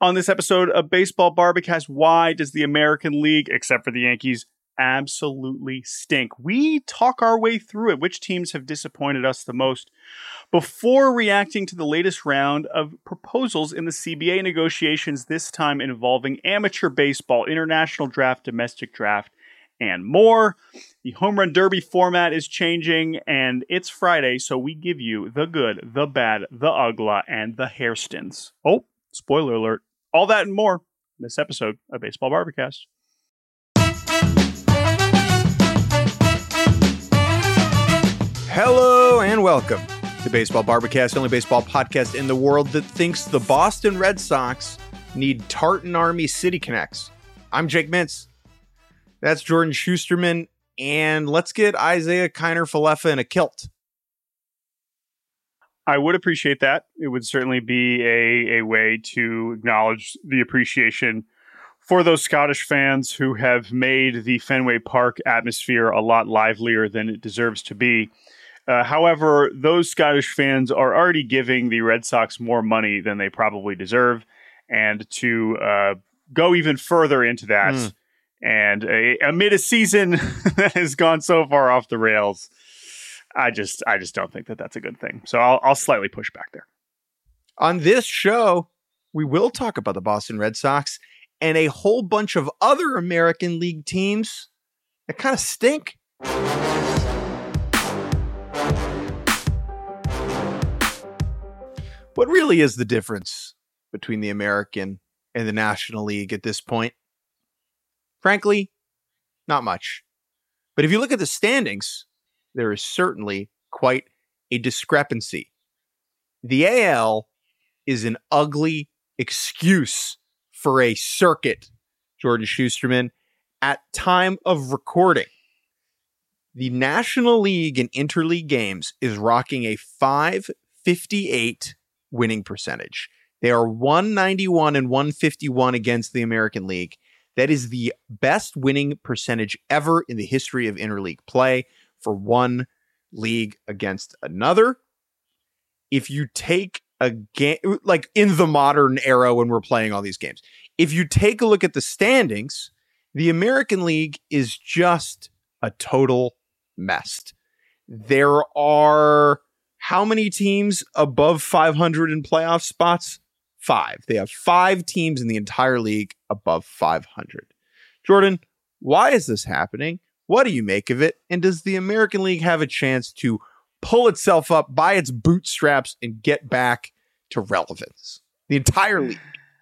On this episode of Baseball Barbacast, why does the American League, except for the Yankees, absolutely stink? We talk our way through it. Which teams have disappointed us the most? Before reacting to the latest round of proposals in the CBA negotiations, this time involving amateur baseball, international draft, domestic draft, and more. The Home Run Derby format is changing, and it's Friday, so we give you the good, the bad, the ugly, and the hairstins. Oh, spoiler alert. All that and more in this episode of Baseball Barbacast. Hello and welcome to Baseball Barbacast, the only baseball podcast in the world that thinks the Boston Red Sox need Tartan Army City Connects. I'm Jake Mintz. That's Jordan Schusterman, and let's get Isaiah Kiner-Falefa in a kilt. I would appreciate that. It would certainly be a way to acknowledge the appreciation for those Scottish fans who have made the Fenway Park atmosphere a lot livelier than it deserves to be. However, those Scottish fans are already giving the Red Sox more money than they probably deserve. And to go even further into that, and amid a season that has gone so far off the rails, I just don't think that that's a good thing. So I'll slightly push back there. On this show, we will talk about the Boston Red Sox and a whole bunch of other American League teams that kind of stink. What really is the difference between the American and the National League at this point? Frankly, not much. But if you look at the standings, there is certainly quite a discrepancy. The AL is an ugly excuse for a circuit, Jordan Schusterman. At time of recording, the National League in interleague games is rocking a .558 winning percentage. They are 191 and 151 against the American League. That is the best winning percentage ever in the history of interleague play for one league against another. If you take a game, like in the modern era when we're playing all these games, if you take a look at the standings, the American League is just a total mess. There are how many teams above 500 in playoff spots? 5. They have 5 teams in the entire league above 500. Jordan, why is this happening? What do you make of it? And does the American League have a chance to pull itself up by its bootstraps and get back to relevance? The entire league.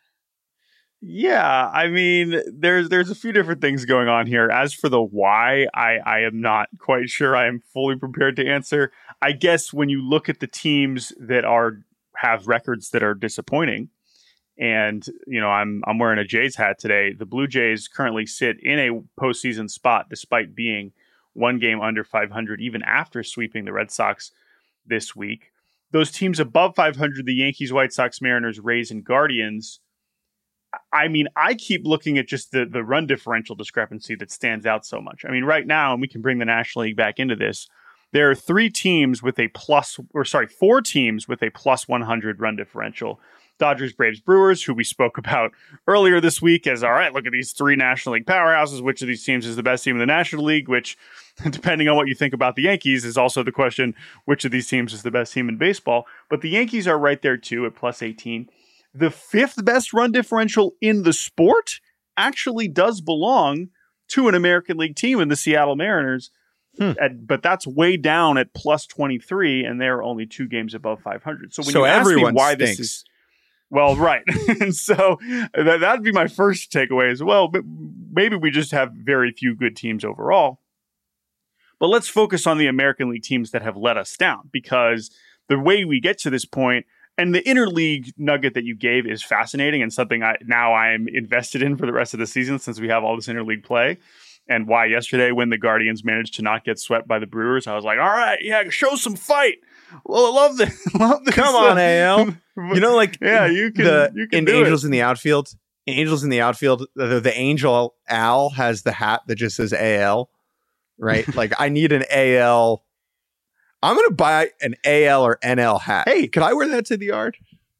Yeah, I mean, there's a few different things going on here. As for the why, I am not quite sure I am fully prepared to answer. I guess when you look at the teams that have records that are disappointing, and you know, I'm wearing a Jays hat today. The Blue Jays currently sit in a postseason spot despite being one game under 500, even after sweeping the Red Sox this week. Those teams above 500, the Yankees, White Sox, Mariners, Rays, and Guardians. I mean, I keep looking at just the run differential discrepancy that stands out so much. I mean, right now, and we can bring the National League back into this, there are 4 teams with a plus 100 run differential. Dodgers, Braves, Brewers, who we spoke about earlier this week as, all right, look at these 3 National League powerhouses. Which of these teams is the best team in the National League? Which, depending on what you think about the Yankees, is also the question, which of these teams is the best team in baseball? But the Yankees are right there, too, at plus 18. The 5th best run differential in the sport actually does belong to an American League team in the Seattle Mariners. But that's way down at plus 23, and they're only 2 games above 500. So when you ask me why stinks. this is... Well, right. And so that'd be my first takeaway as well. But maybe we just have very few good teams overall. But let's focus on the American League teams that have let us down, because the way we get to this point, and the interleague nugget that you gave is fascinating and something I am invested in for the rest of the season since we have all this interleague play. And why yesterday when the Guardians managed to not get swept by the Brewers, I was like, all right, yeah, show some fight. Well, I love this. Come on, AL. You know, like, yeah, you can in do Angels it. in the outfield, the Angel Al has the hat that just says AL, right? Like, I need an AL. I'm going to buy an AL or NL hat. Hey, could I wear that to the yard?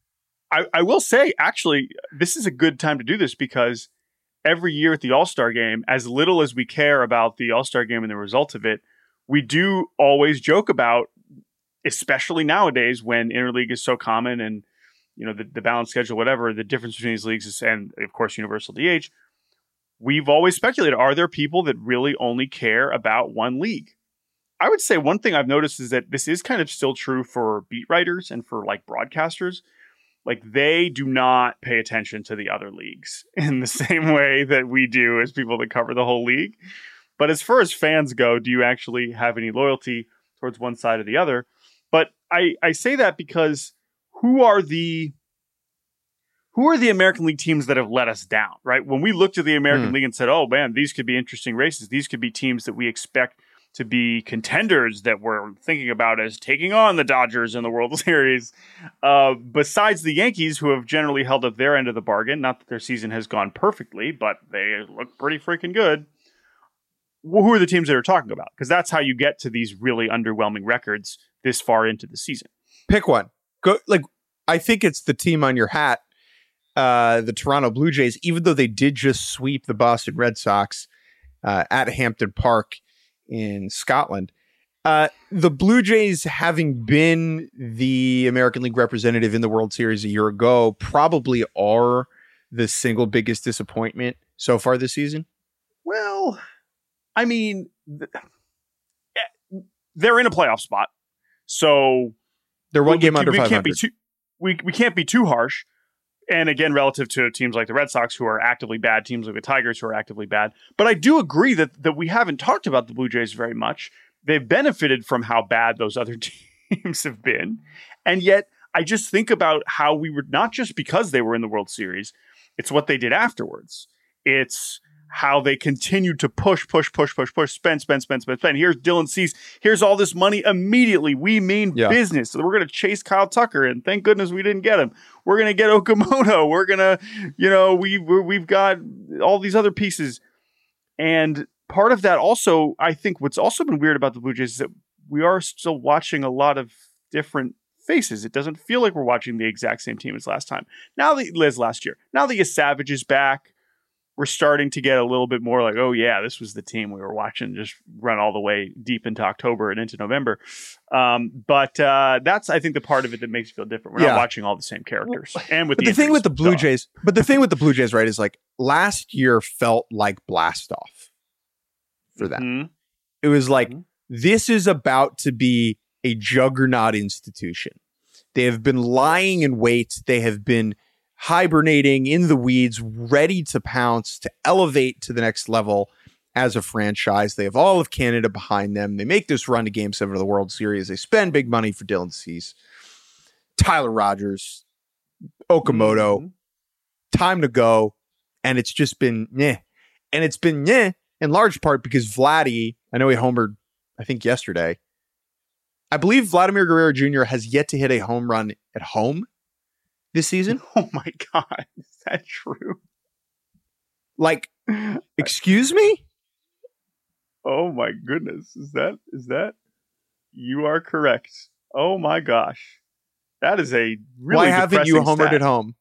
I will say, actually, this is a good time to do this because every year at the All-Star game, as little as we care about the All-Star game and the result of it, we do always joke about, especially nowadays when interleague is so common and the balanced schedule, whatever, the difference between these leagues is, and of course universal DH. We've always speculated, are there people that really only care about one league? I would say one thing I've noticed is that this is kind of still true for beat writers and for like broadcasters. Like they do not pay attention to the other leagues in the same way that we do as people that cover the whole league. But as far as fans go, do you actually have any loyalty towards one side or the other? But I say that because who are the American League teams that have let us down, right? When we looked at the American League and said, oh man, these could be interesting races. These could be teams that we expect to be contenders that we're thinking about as taking on the Dodgers in the World Series. Besides the Yankees, who have generally held up their end of the bargain, not that their season has gone perfectly, but they look pretty freaking good. Who are the teams that are talking about? Because that's how you get to these really underwhelming records this far into the season. Pick one. Go. Like, I think it's the team on your hat, the Toronto Blue Jays, even though they did just sweep the Boston Red Sox at Hampden Park in Scotland. The Blue Jays, having been the American League representative in the World Series a year ago, probably are the single biggest disappointment so far this season. Well, I mean, they're in a playoff spot, so they're one game under 500. We can't be too harsh. And again, relative to teams like the Red Sox, who are actively bad, teams like the Tigers, who are actively bad. But I do agree that we haven't talked about the Blue Jays very much. They've benefited from how bad those other teams have been. And yet, I just think about how we were, not just because they were in the World Series, it's what they did afterwards. It's how they continued to push, spend. Here's Dylan Cease. Here's all this money immediately. We mean business. So we're going to chase Kyle Tucker, and thank goodness we didn't get him. We're going to get Okamoto. We're going to, we've got all these other pieces. And part of that also, I think what's also been weird about the Blue Jays is that we are still watching a lot of different faces. It doesn't feel like we're watching the exact same team as last time. Last year. Now that Savage is back, we're starting to get a little bit more like, oh yeah, this was the team we were watching just run all the way deep into October and into November. But that's, I think, the part of it that makes it feel different. We're not watching all the same characters. And with the thing with the Blue Jays, right, is like last year felt like blast off for them. Mm-hmm. It was like, this is about to be a juggernaut institution. They have been lying in wait. They have been hibernating in the weeds, ready to pounce, to elevate to the next level as a franchise. They have all of Canada behind them. They make this run to Game 7 of the World Series. They spend big money for Dylan Cease, Tyler Rogers, Okamoto. Time to go. And it's just been meh. And it's been meh in large part because Vladdy, I know he homered, I think yesterday. I believe Vladimir Guerrero Jr. has yet to hit a home run at home this season. Oh my God. Is that true? Like, excuse me? Oh my goodness. Is that? You are correct. Oh my gosh. That is a really Why haven't you homered at home?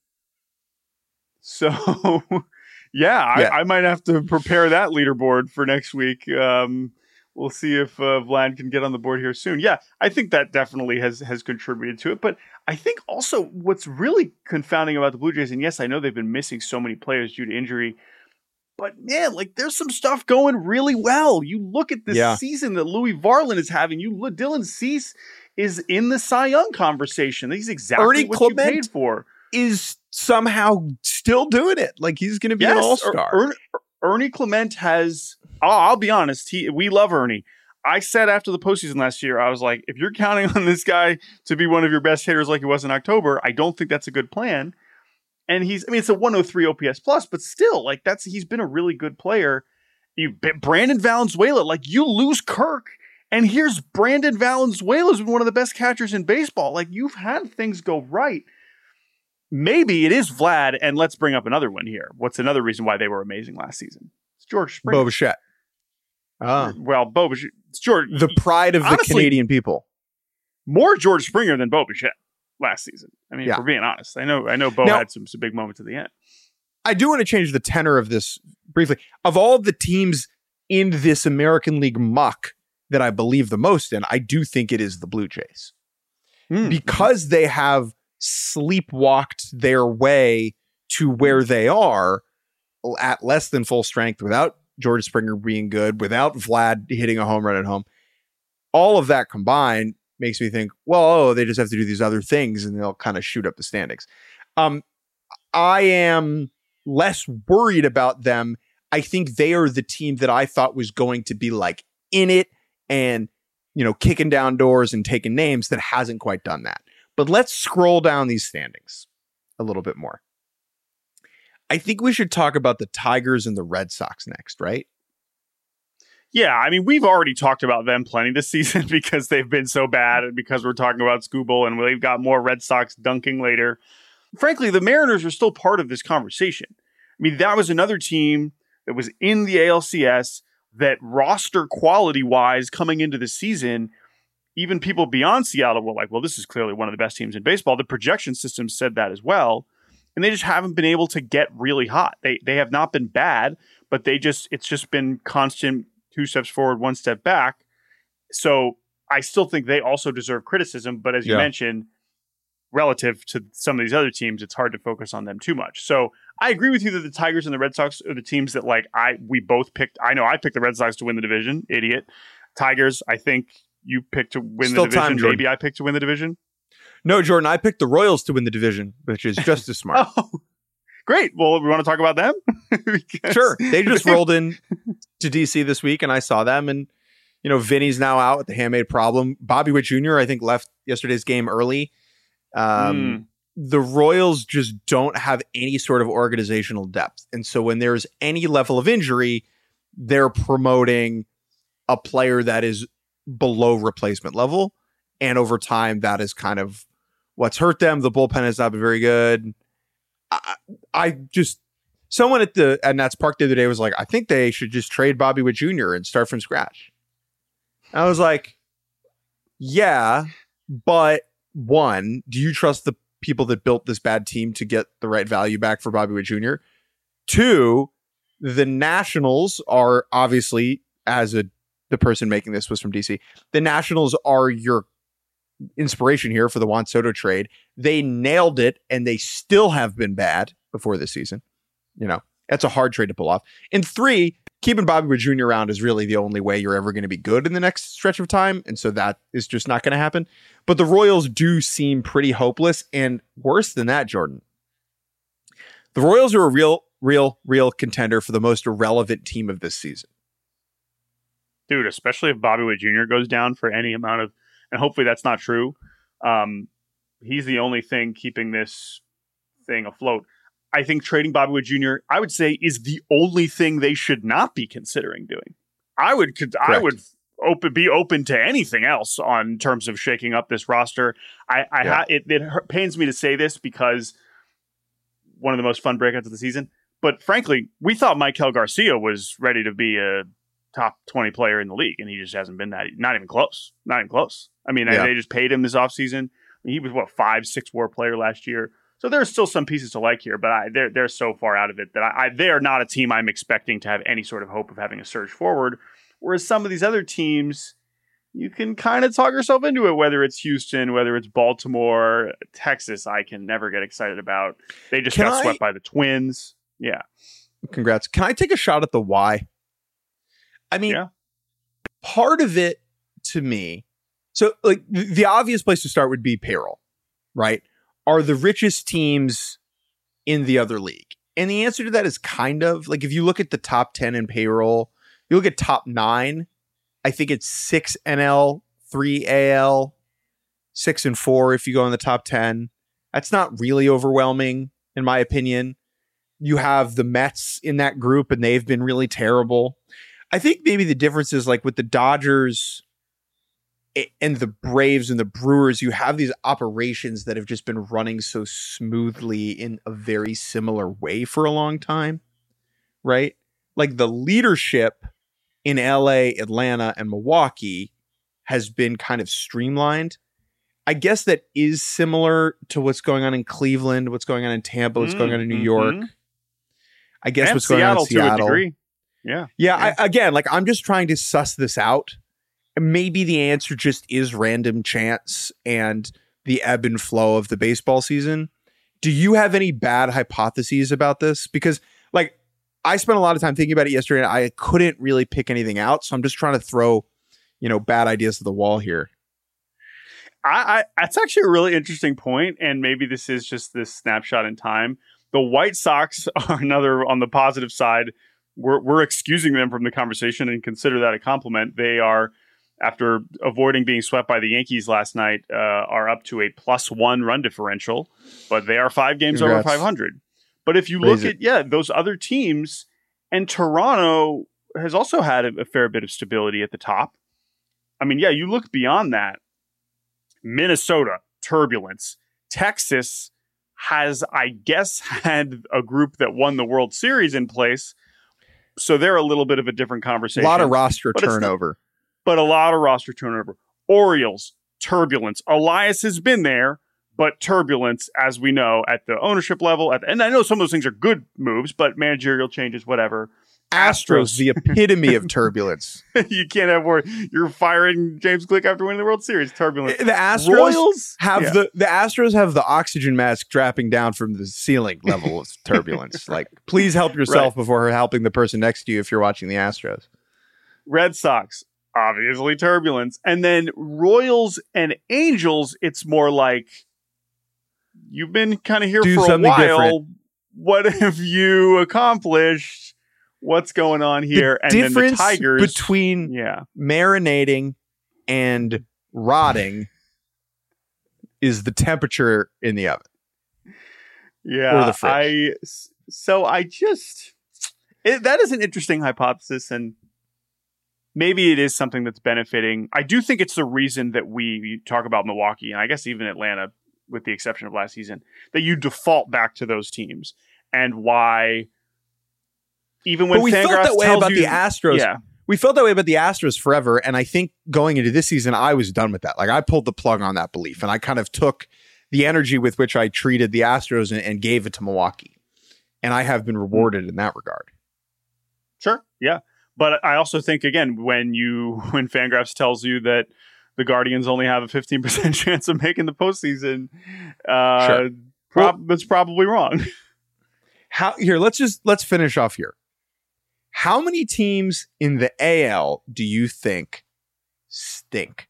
So, I might have to prepare that leaderboard for next week. We'll see if Vlad can get on the board here soon. Yeah, I think that definitely has contributed to it. But I think also what's really confounding about the Blue Jays, and yes, I know they've been missing so many players due to injury, but man, like there's some stuff going really well. You look at this season that Louis Varland is having. You look, Dylan Cease is in the Cy Young conversation. He's exactly Ernie what Clement you paid for. Is somehow still doing it. Like he's going to be an all-star. Ernie Clement has... I'll be honest. We love Ernie. I said after the postseason last year, I was like, if you're counting on this guy to be one of your best hitters like he was in October, I don't think that's a good plan. And it's a 103 OPS plus, but still, like he's been a really good player. Brandon Valenzuela, like you lose Kirk, and here's Brandon Valenzuela, who's been one of the best catchers in baseball. Like you've had things go right. Maybe it is Vlad, and let's bring up another one here. What's another reason why they were amazing last season? It's George Springer. Bo Bichette. Well, Bo Bichette. It's George. The pride of the Canadian people. More George Springer than Bo Bichette. last season. I mean, Yeah. if we're being honest, I know Bo Now, had some big moments at the end. I do want to change the tenor of this briefly. Of all of the teams in this American League muck that I believe the most in, I do think it is the Blue Jays. Because they have sleepwalked their way to where they are at less than full strength, without George Springer being good, without Vlad hitting a home run at home. All of that combined makes me think, well, they just have to do these other things and they'll kind of shoot up the standings. I am less worried about them. I think they are the team that I thought was going to be like in it and, kicking down doors and taking names, that hasn't quite done that. But let's scroll down these standings a little bit more. I think we should talk about the Tigers and the Red Sox next, right? Yeah, I mean, we've already talked about them plenty this season because they've been so bad and because we're talking about Skubal and we've got more Red Sox dunking later. Frankly, the Mariners are still part of this conversation. I mean, that was another team that was in the ALCS that roster quality-wise coming into the season, even people beyond Seattle were like, well, this is clearly one of the best teams in baseball. The projection system said that as well. And they just haven't been able to get really hot. They have not been bad, but it's just been constant 2 steps forward, 1 step back. So I still think they also deserve criticism. But as you mentioned, relative to some of these other teams, it's hard to focus on them too much. So I agree with you that the Tigers and the Red Sox are the teams that we both picked. I know I picked the Red Sox to win the division. Idiot. Tigers, I think you picked to win the division. Maybe I picked to win the division. No, Jordan, I picked the Royals to win the division, which is just as smart. Oh, great. Well, we want to talk about them? Sure. They just rolled in to DC this week and I saw them, and Vinny's now out with the handmade problem. Bobby Witt Jr., I think, left yesterday's game early. The Royals just don't have any sort of organizational depth. And so when there's any level of injury, they're promoting a player that is below replacement level. And over time, that is kind of what's hurt them. The bullpen has not been very good. Someone at Nats Park the other day was like, I think they should just trade Bobby Witt Jr. and start from scratch. I was like, yeah, but one, do you trust the people that built this bad team to get the right value back for Bobby Witt Jr.? 2, the Nationals are obviously, the person making this was from DC, the Nationals are your inspiration here for the Juan Soto trade. They nailed it and they still have been bad before this season. That's a hard trade to pull off. And 3, keeping Bobby Witt Jr. around is really the only way you're ever going to be good in the next stretch of time. And so that is just not going to happen. But the Royals do seem pretty hopeless. And worse than that, Jordan, the Royals are a real contender for the most irrelevant team of this season. Dude, especially if Bobby Witt Jr. goes down for any amount of, and hopefully that's not true. He's the only thing keeping this thing afloat. I think trading Bobby Witt Jr., I would say, is the only thing they should not be considering doing. I would be open to anything else in terms of shaking up this roster. It pains me to say this because one of the most fun breakouts of the season. But frankly, we thought Maikel Garcia was ready to be a top 20 player in the league, and he just hasn't been that. Not even close. I mean, they just paid him this offseason. He was, 5-6 WAR player last year. So there's still some pieces to like here, but they're so far out of it that they are not a team I'm expecting to have any sort of hope of having a surge forward. Whereas some of these other teams, you can kind of talk yourself into it, whether it's Houston, whether it's Baltimore, Texas, I can never get excited about. They just got swept by the Twins. Yeah. Congrats. Can I take a shot at the why? I mean, part of it to me, so the obvious place to start would be payroll, right? Are the richest teams in the other league? And the answer to that is kind of if you look at the top 10 in payroll, you look at top 9, I think it's 6 NL, 3 AL, 6 and 4 if you go in the top 10. That's not really overwhelming, in my opinion. You have the Mets in that group, and they've been really terrible. I think maybe the difference is with the Dodgers and the Braves and the Brewers, you have these operations that have just been running so smoothly in a very similar way for a long time, right? The leadership in LA, Atlanta, and Milwaukee has been kind of streamlined. I guess that is similar to what's going on in Cleveland, what's going on in Tampa, what's going on in New York. I guess and what's going on in Seattle. To a degree. Yeah. I'm just trying to suss this out. Maybe the answer just is random chance and the ebb and flow of the baseball season. Do you have any bad hypotheses about this? Because like I spent a lot of time thinking about it yesterday and I couldn't really pick anything out. So I'm just trying to throw, bad ideas to the wall here. That's actually a really interesting point, and maybe this is just this snapshot in time. The White Sox are another on the positive side. We're excusing them from the conversation and consider that a compliment. They are, after avoiding being swept by the Yankees last night, are up to a +1 run differential, but they are 5 games over 500. But if you look at those other teams, and Toronto has also had a fair bit of stability at the top. I mean, you look beyond that. Minnesota, turbulence. Texas has, I guess, had a group that won the World Series in place. So they're a little bit of a different conversation. A lot of roster turnover. But a lot of roster turnover. Orioles, turbulence. Elias has been there, but turbulence, as we know, at the ownership level. And I know some of those things are good moves, but managerial changes, whatever. Astros, the epitome of turbulence. You can't have more. You're firing James Click after winning the World Series. Turbulence. The Astros the Astros have the oxygen mask dropping down from the ceiling level of turbulence. Like, please help yourself before helping the person next to you if you're watching the Astros. Red Sox, obviously turbulence. And then Royals and Angels, it's more like you've been kind of here for a while. Different. What have you accomplished? What's going on here? And then the Tigers between marinating and rotting is the temperature in the oven. Yeah. Or the fridge. That is an interesting hypothesis, and maybe it is something that's benefiting. I do think it's the reason that we talk about Milwaukee, and I guess even Atlanta, with the exception of last season, that you default back to those teams, and why. Even when we felt that way about the Astros. Yeah. We felt that way about the Astros forever. And I think going into this season, I was done with that. Like, I pulled the plug on that belief, and I kind of took the energy with which I treated the Astros and gave it to Milwaukee. And I have been rewarded in that regard. Sure. Yeah. But I also think, again, when Fangraphs tells you that the Guardians only have a 15% chance of making the postseason, that's probably wrong. Let's finish off here. How many teams in the AL do you think stink?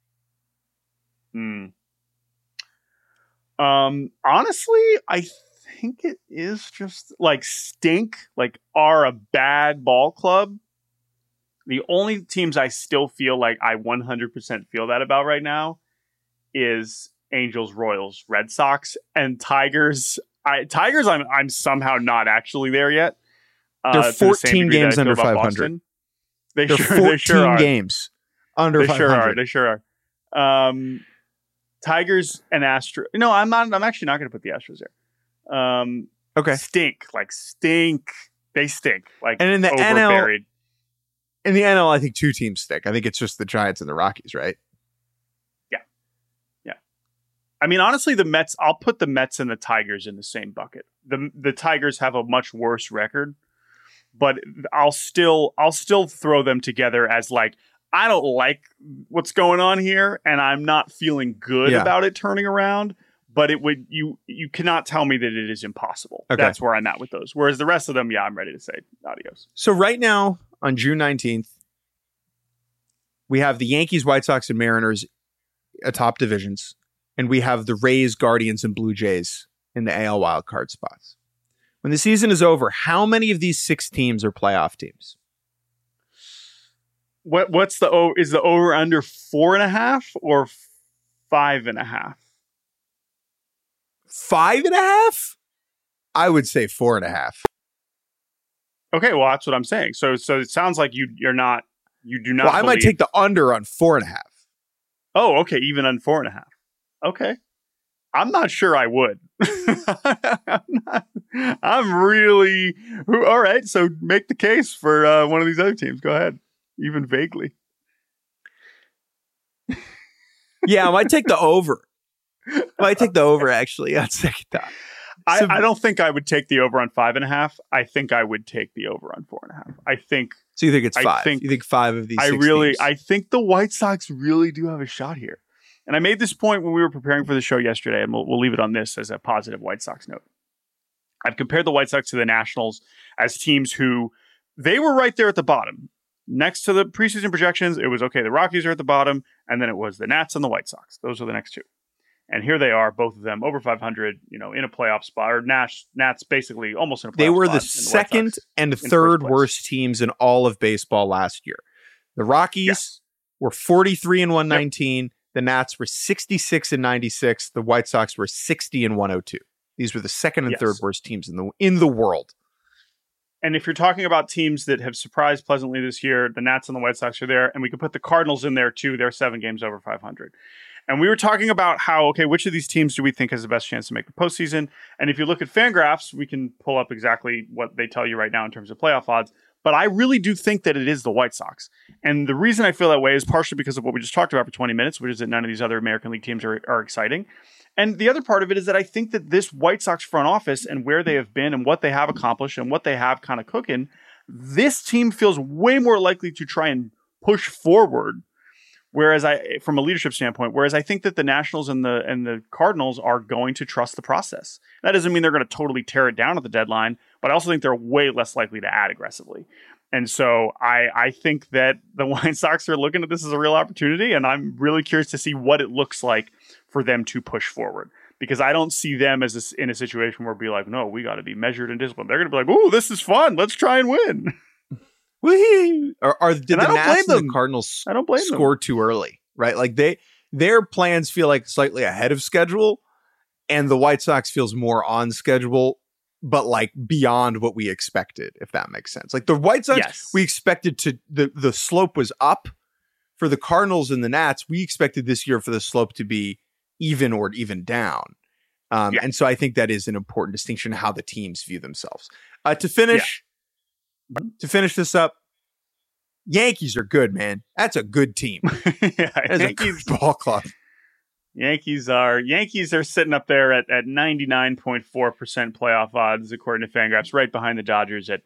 Honestly, I think it is just like stink, like are a bad ball club. The only teams I still feel like I 100% feel that about right now is Angels, Royals, Red Sox, and Tigers. Tigers, I'm somehow not actually there yet. They're 14 games under 500. They're 14 games under 500. They sure are. Tigers and Astros. No, I'm not. I'm actually not going to put the Astros there. Okay. Stink. They stink. And in the overburied. NL, I think 2 teams stink. I think it's just the Giants and the Rockies, right? Yeah. I mean, honestly, the Mets. I'll put the Mets and the Tigers in the same bucket. The Tigers have a much worse record. But I'll still throw them together as like, I don't like what's going on here, and I'm not feeling good about it turning around. But you cannot tell me that it is impossible. Okay. That's where I'm at with those. Whereas the rest of them, I'm ready to say adios. So right now on June 19th, we have the Yankees, White Sox, and Mariners atop divisions, and we have the Rays, Guardians, and Blue Jays in the AL wildcard spots. When the season is over, how many of these 6 teams are playoff teams? What's is the over under 4.5 or 5.5? 5.5? I would say 4.5. Okay, well that's what I'm saying. So it sounds like you do not. Well, I might take the under on 4.5. Oh, okay, even on 4.5. Okay. I'm not sure I would. I'm really... All right, so make the case for one of these other teams. Go ahead, even vaguely. Yeah, I might take the over. Actually, on second thought. I don't think I would take the over on 5.5. I think I would take the over on 4.5. I think. So you think it's 5? You think 5 of these? I think the White Sox really do have a shot here. And I made this point when we were preparing for the show yesterday, and we'll leave it on this as a positive White Sox note. I've compared the White Sox to the Nationals as teams who they were right there at the bottom. Next to the preseason projections, it was okay. The Rockies are at the bottom, and then it was the Nats and the White Sox. Those are the next two. And here they are, both of them over 500, in a playoff spot. Or Nats basically almost in a playoff spot. They were the second and third worst teams in all of baseball last year. The Rockies were 43 and 119. Yep. The Nats were 66 and 96. The White Sox were 60 and 102. These were the second and third worst teams in the world. And if you're talking about teams that have surprised pleasantly this year, the Nats and the White Sox are there, and we could put the Cardinals in there too. They're 7 games over 500. And we were talking about how, which of these teams do we think has the best chance to make the postseason? And if you look at Fangraphs, we can pull up exactly what they tell you right now in terms of playoff odds. But I really do think that it is the White Sox. And the reason I feel that way is partially because of what we just talked about for 20 minutes, which is that none of these other American League teams are exciting. And the other part of it is that I think that this White Sox front office and where they have been and what they have accomplished and what they have kind of cooking, this team feels way more likely to try and push forward. Whereas from a leadership standpoint, I think that the Nationals and the Cardinals are going to trust the process. That doesn't mean they're going to totally tear it down at the deadline, but I also think they're way less likely to add aggressively. And so I think that the White Sox are looking at this as a real opportunity, and I'm really curious to see what it looks like for them to push forward. Because I don't see them as in a situation where it'll be like, no, we got to be measured and disciplined. They're going to be like, ooh, this is fun. Let's try and win. Did the Nats and the Cardinals score too early, right? Like their plans feel like slightly ahead of schedule, and the White Sox feels more on schedule, but like beyond what we expected, if that makes sense. Like the White Sox, we expected the slope was up. For the Cardinals and the Nats, we expected this year for the slope to be even or even down. And so I think that is an important distinction in how the teams view themselves. To finish this up, Yankees are good, man. That's a good team. That's Yankees, a good ball club. Yankees are sitting up there at 99.4% playoff odds, according to Fangraphs, right behind the Dodgers at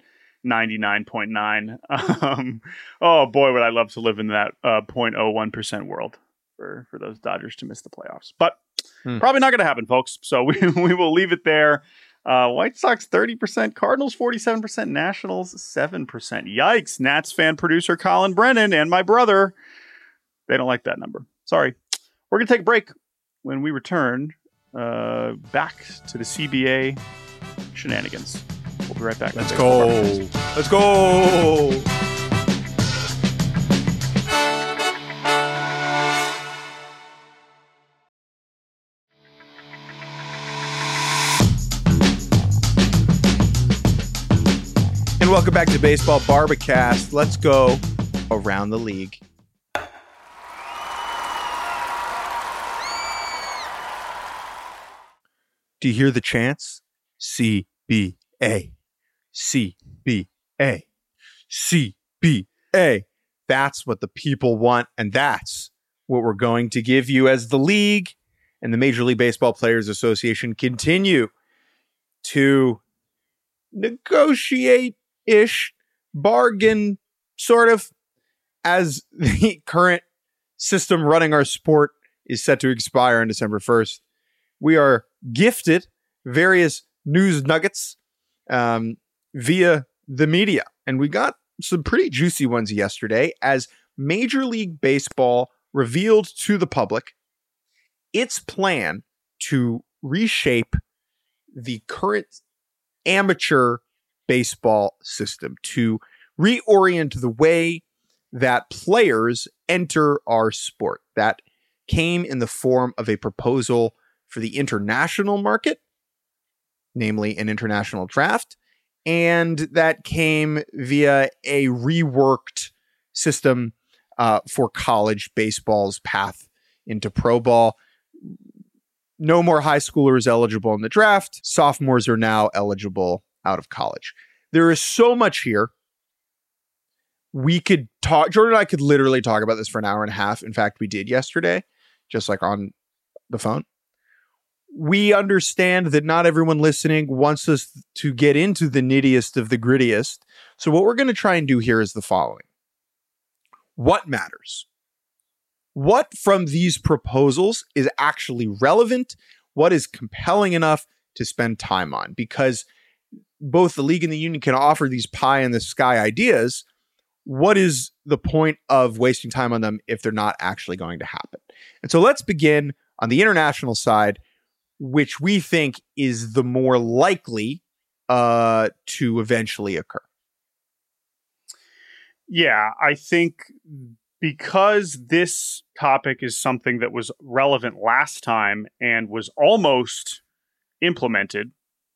99.9. Oh boy, would I love to live in that 0.01% world for those Dodgers to miss the playoffs. But probably not going to happen, folks. So we will leave it there. White Sox 30%, Cardinals 47%, Nationals 7%. Yikes, Nats fan producer Colin Brennan and my brother, they don't like that number. Sorry. We're going to take a break. When we return, back to the CBA shenanigans. We'll be right back. Let's go. And welcome back to Baseball Barbacast. Let's go around the league. Do you hear the chants? CBA. CBA. CBA. That's what the people want, and that's what we're going to give you as the league and the Major League Baseball Players Association continue to negotiate-ish, bargain, sort of, as the current system running our sport is set to expire on December 1st. We are gifted various news nuggets via the media. And we got some pretty juicy ones yesterday as Major League Baseball revealed to the public its plan to reshape the current amateur baseball system, to reorient the way that players enter our sport. That came in the form of a proposal for the international market, namely an international draft, and that came via a reworked system for college baseball's path into pro ball. No more high schoolers eligible in the draft. Sophomores are now eligible out of college. There is so much here. We could talk, Jordan and I could literally talk about this for an hour and a half. In fact, we did yesterday. just like on the phone. We understand that not everyone listening wants us to get into the nittiest of the grittiest. So what we're going to try and do here is the following. What matters? What from these proposals is actually relevant? What is compelling enough to spend time on? Because both the league and the union can offer these pie in the sky ideas. What is the point of wasting time on them if they're not actually going to happen? And so let's begin on the international side, which we think is the more likely to eventually occur. Yeah, I think because this topic is something that was relevant last time and was almost implemented,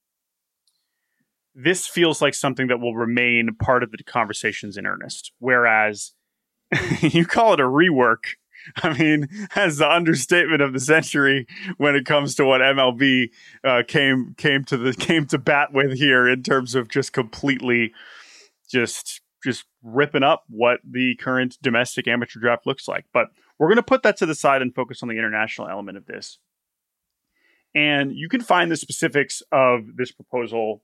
this feels like something that will remain part of the conversations in earnest. Whereas you call it a rework. I mean, that's the understatement of the century when it comes to what MLB came to bat with here in terms of just completely just ripping up what the current domestic amateur draft looks like. But we're going to put that to the side and focus on the international element of this. And you can find the specifics of this proposal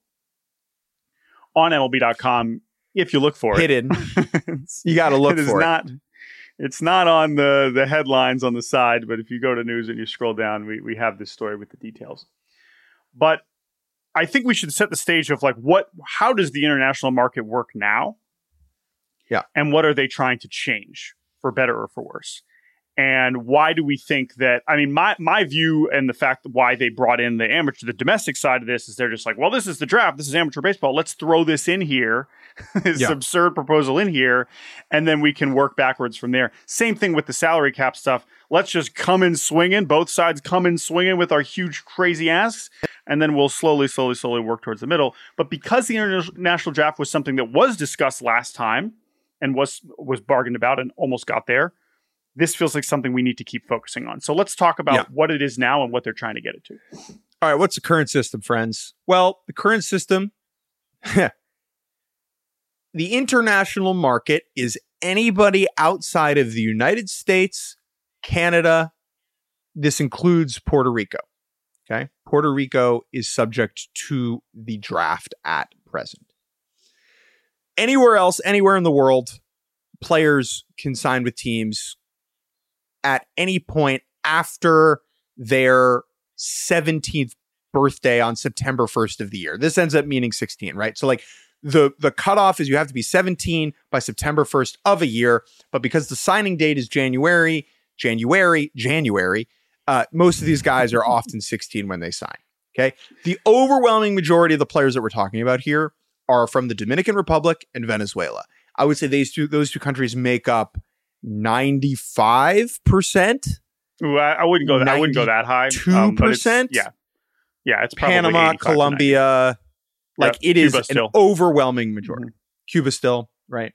on MLB.com if you look for it. Hidden. You got to look for it. It's not on the headlines on the side, but if you go to news and you scroll down, we have this story with the details. But I think we should set the stage of like how does the international market work now? Yeah. And what are they trying to change for better or for worse? And why do we think that, I mean, my view and the fact that why they brought in the domestic side of this is they're just like, well, this is the draft. This is amateur baseball. Let's throw this in here, this absurd proposal in here, and then we can work backwards from there. Same thing with the salary cap stuff. Let's just come in swinging. Both sides come in swinging with our huge, crazy asks, and then we'll slowly work towards the middle. But because the international draft was something that was discussed last time and was bargained about and almost got there, this feels like something we need to keep focusing on. So let's talk about what it is now and what they're trying to get it to. All right, what's the current system, friends? Well, the current system, the international market is anybody outside of the United States, Canada. This includes Puerto Rico. Okay, Puerto Rico is subject to the draft at present. Anywhere else, anywhere in the world, players can sign with teams at any point after their 17th birthday on September 1st of the year. This ends up meaning 16, right? So like the cutoff is you have to be 17 by September 1st of a year, but because the signing date is January, most of these guys are often 16 when they sign, okay? The overwhelming majority of the players that we're talking about here are from the Dominican Republic and Venezuela. I would say those two countries make up 95%. Ooh, I wouldn't go that. I wouldn't go that high. 2%. Yeah. It's probably Panama, Colombia. Like it is an overwhelming majority. Mm-hmm. Cuba still, right?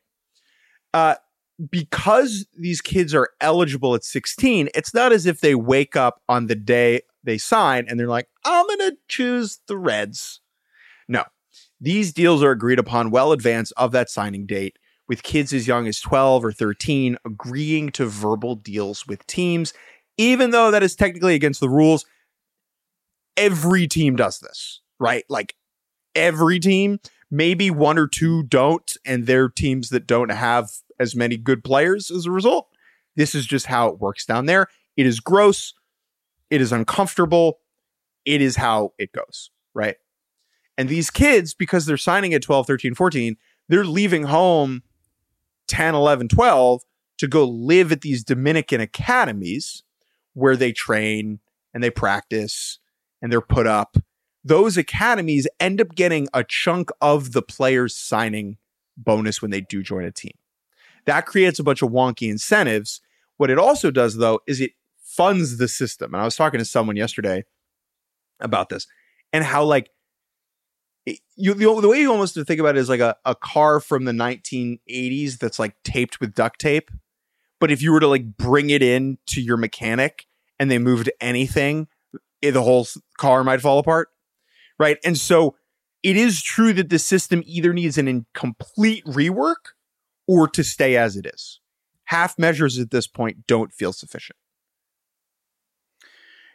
Because these kids are eligible at 16, it's not as if they wake up on the day they sign and they're like, I'm going to choose the Reds. No, these deals are agreed upon well in advance of that signing date, with kids as young as 12 or 13 agreeing to verbal deals with teams, even though that is technically against the rules. Every team does this, right? Like every team, maybe one or two don't, and they're teams that don't have as many good players as a result. This is just how it works down there. It is gross. It is uncomfortable. It is how it goes, right? And these kids, because they're signing at 12, 13, 14, they're leaving home 10, 11, 12 to go live at these Dominican academies where they train and they practice and they're put up. Those academies end up getting a chunk of the players' signing bonus when they do join a team. That creates a bunch of wonky incentives. What it also does, though, is it funds the system. And I was talking to someone yesterday about this and how, like, the way you almost think about it is like a car from the 1980s that's like taped with duct tape. But if you were to like bring it in to your mechanic and they moved anything, the whole car might fall apart. Right. And so it is true that the system either needs an incomplete rework or to stay as it is. Half measures at this point don't feel sufficient.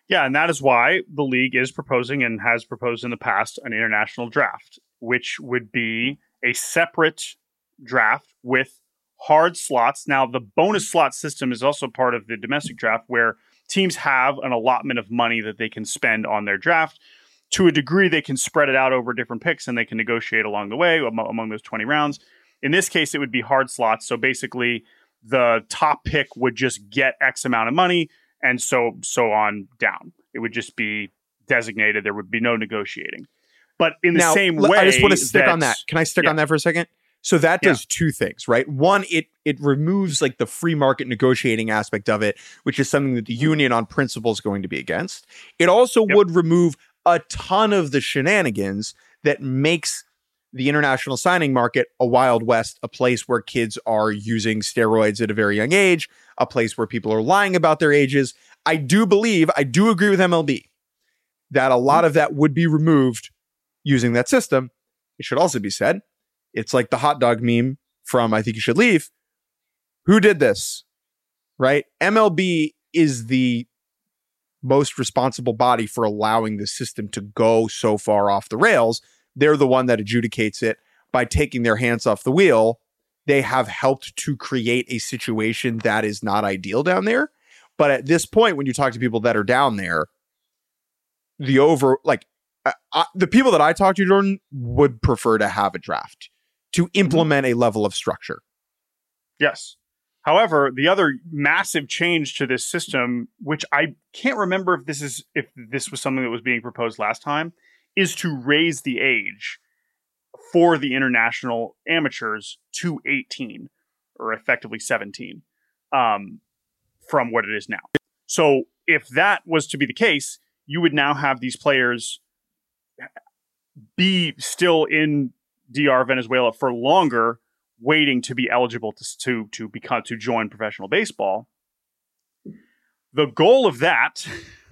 Yeah, and that is why the league is proposing and has proposed in the past an international draft, which would be a separate draft with hard slots. Now, the bonus slot system is also part of the domestic draft where teams have an allotment of money that they can spend on their draft. To a degree, they can spread it out over different picks and they can negotiate along the way among those 20 rounds. In this case, it would be hard slots. So basically, the top pick would just get X amount of money, and so on down. It would just be designated. There would be no negotiating. But in the same way, I just want to stick on that. Can I stick on that for a second? So that does two things, right? One, it removes like the free market negotiating aspect of it, which is something that the union on principle is going to be against. It also would remove a ton of the shenanigans that makes the international signing market a Wild West, a place where kids are using steroids at a very young age, a place where people are lying about their ages. I do agree with MLB that a lot of that would be removed using that system. It should also be said, it's like the hot dog meme from I Think You Should Leave. Who did this? Right? MLB is the most responsible body for allowing the system to go so far off the rails. They're the one that adjudicates it. By taking their hands off the wheel, they have helped to create a situation that is not ideal down there. But at this point, when you talk to people that are down there, the people that I talk to, Jordan, would prefer to have a draft to implement a level of structure. Yes. However, the other massive change to this system, which I can't remember if this was something that was being proposed last time, is to raise the age for the international amateurs to 18 or effectively 17 from what it is now. So if that was to be the case, you would now have these players be still in DR Venezuela for longer, waiting to be eligible to join professional baseball. The goal of that,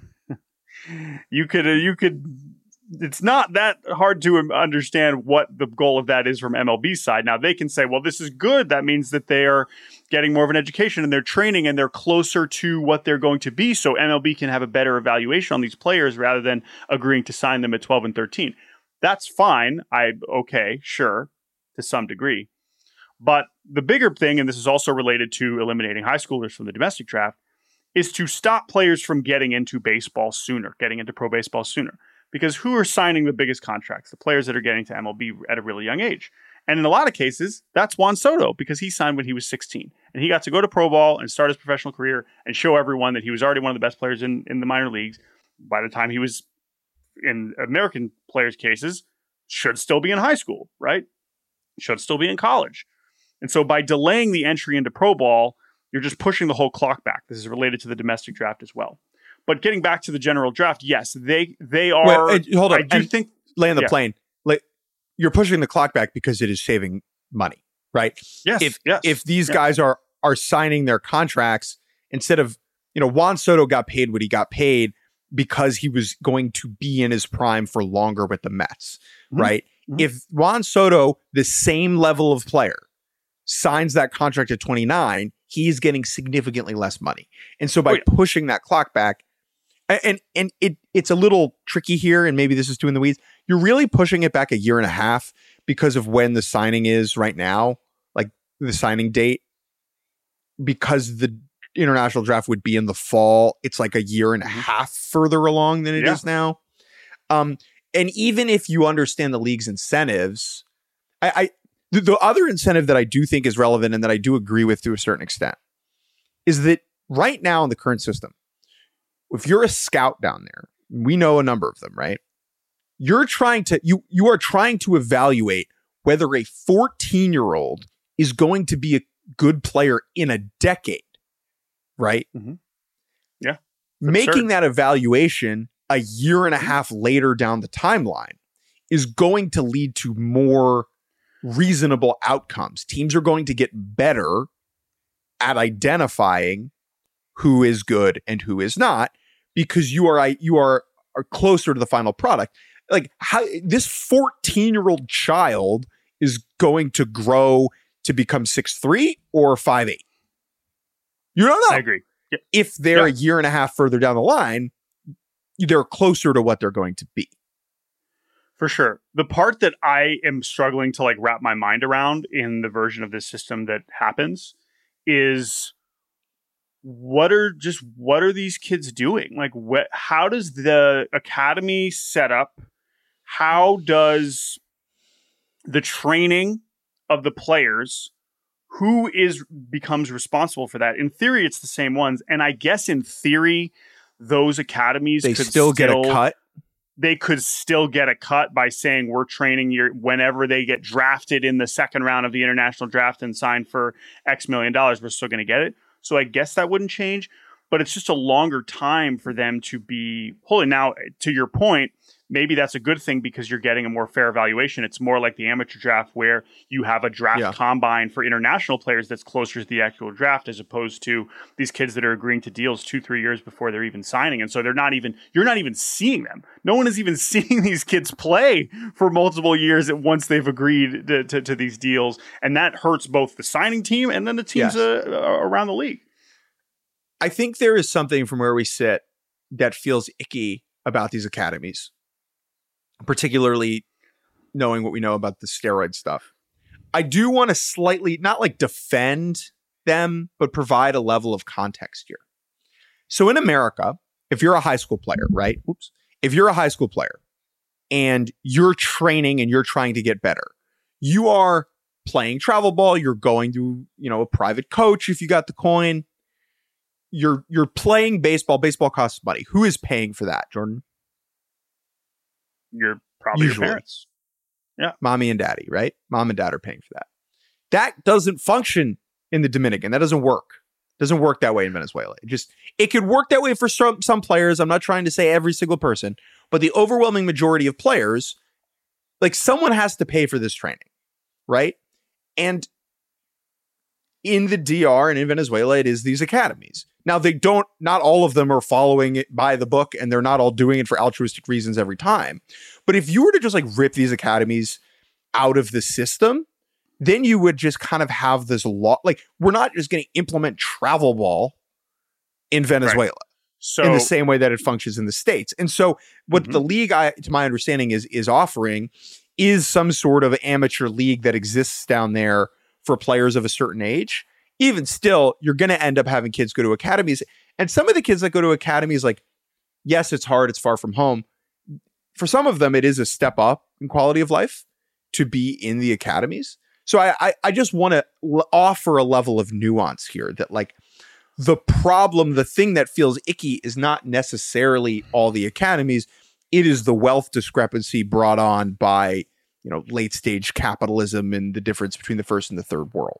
you could. It's not that hard to understand what the goal of that is from MLB's side. Now they can say, well, this is good. That means that they are getting more of an education and they're training and they're closer to what they're going to be. So MLB can have a better evaluation on these players rather than agreeing to sign them at 12 and 13. That's fine. Okay, sure, to some degree. But the bigger thing, and this is also related to eliminating high schoolers from the domestic draft, is to stop players from getting into baseball sooner, getting into pro baseball sooner. Because who are signing the biggest contracts? The players that are getting to MLB at a really young age. And in a lot of cases, that's Juan Soto, because he signed when he was 16. And he got to go to pro ball and start his professional career and show everyone that he was already one of the best players in the minor leagues. By the time he was, in American players' cases, should still be in high school, right? Should still be in college. And so by delaying the entry into pro ball, you're just pushing the whole clock back. This is related to the domestic draft as well. But getting back to the general draft, yes, they are. Wait, hold on. I do think land the plane. Like, you're pushing the clock back because it is saving money, right? Yes. If these guys are signing their contracts instead of, Juan Soto got paid what he got paid because he was going to be in his prime for longer with the Mets, right? Mm-hmm. If Juan Soto, the same level of player, signs that contract at 29, he's getting significantly less money. And so by pushing that clock back, and it's a little tricky here, and maybe this is too in the weeds, you're really pushing it back a year and a half because of when the signing is right now, like the signing date, because the international draft would be in the fall. It's like a year and a half further along than it is now. And even if you understand the league's incentives, the other incentive that I do think is relevant and that I do agree with to a certain extent is that right now in the current system, if you're a scout down there, we know a number of them, right? You are trying to evaluate whether a 14-year-old is going to be a good player in a decade, right? Mm-hmm. Yeah. Making that evaluation a year and a half later down the timeline is going to lead to more reasonable outcomes. Teams are going to get better at identifying who is good and who is not, because you are closer to the final product. Like, how this 14-year-old child is going to grow to become 6'3" or 5'8". You don't know. I agree. Yeah. If they're a year and a half further down the line, they're closer to what they're going to be. For sure. The part that I am struggling to like wrap my mind around in the version of this system that happens is what are these kids doing? Like, how does the academy set up? How does the training of the players, who becomes responsible for that? In theory, it's the same ones. And I guess in theory, those academies they could still get a cut. They could still get a cut by saying we're training whenever they get drafted in the second round of the international draft and sign for X million dollars, we're still going to get it. So I guess that wouldn't change, but it's just a longer time for them to be holding. Now, to your point, maybe that's a good thing because you're getting a more fair evaluation. It's more like the amateur draft where you have a draft combine for international players that's closer to the actual draft as opposed to these kids that are agreeing to deals 2-3 years before they're even signing. And so you're not even seeing them. No one is even seeing these kids play for multiple years once they've agreed to these deals. And that hurts both the signing team and then the teams around the league. I think there is something from where we sit that feels icky about these academies, particularly knowing what we know about the steroid stuff. I do want to slightly, not like defend them, but provide a level of context here. So in America, if you're a high school player, right? If you're a high school player and you're training and you're trying to get better, you are playing travel ball, you're going to, a private coach if you got the coin. You're playing baseball. Baseball costs money. Who is paying for that, Jordan? You're probably your parents. Yeah. Mommy and daddy, right? Mom and dad are paying for that. That doesn't function in the Dominican. That doesn't work. It doesn't work that way in Venezuela. It could work that way for some players. I'm not trying to say every single person, but the overwhelming majority of players, like someone has to pay for this training, right? And in the DR and in Venezuela, it is these academies. Now, not all of them are following it by the book, and they're not all doing it for altruistic reasons every time. But if you were to just like rip these academies out of the system, then you would just kind of have this law. Like, we're not just going to implement travel ball in Venezuela in the same way that it functions in the States. And so what the league, to my understanding, is offering is some sort of amateur league that exists down there for players of a certain age. Even still, you're going to end up having kids go to academies. And some of the kids that go to academies, like, yes, it's hard. It's far from home. For some of them, it is a step up in quality of life to be in the academies. So I just want to offer a level of nuance here that, like, the problem, the thing that feels icky is not necessarily all the academies. It is the wealth discrepancy brought on by, late stage capitalism and the difference between the first and the third world.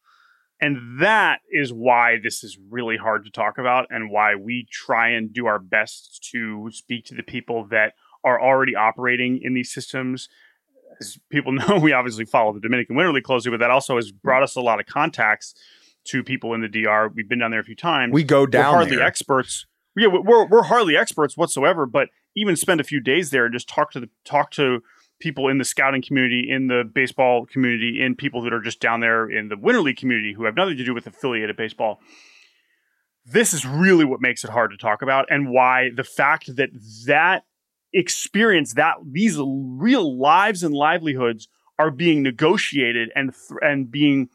And that is why this is really hard to talk about and why we try and do our best to speak to the people that are already operating in these systems. As people know, we obviously follow the Dominican Winter League closely, but that also has brought us a lot of contacts to people in the DR. We've been down there a few times. We go down We're hardly experts. Yeah, we're hardly experts whatsoever, but even spend a few days there and just talk to people in the scouting community, in the baseball community, in people that are just down there in the Winter League community who have nothing to do with affiliated baseball. This is really what makes it hard to talk about, and why the fact that experience, that these real lives and livelihoods are being negotiated and being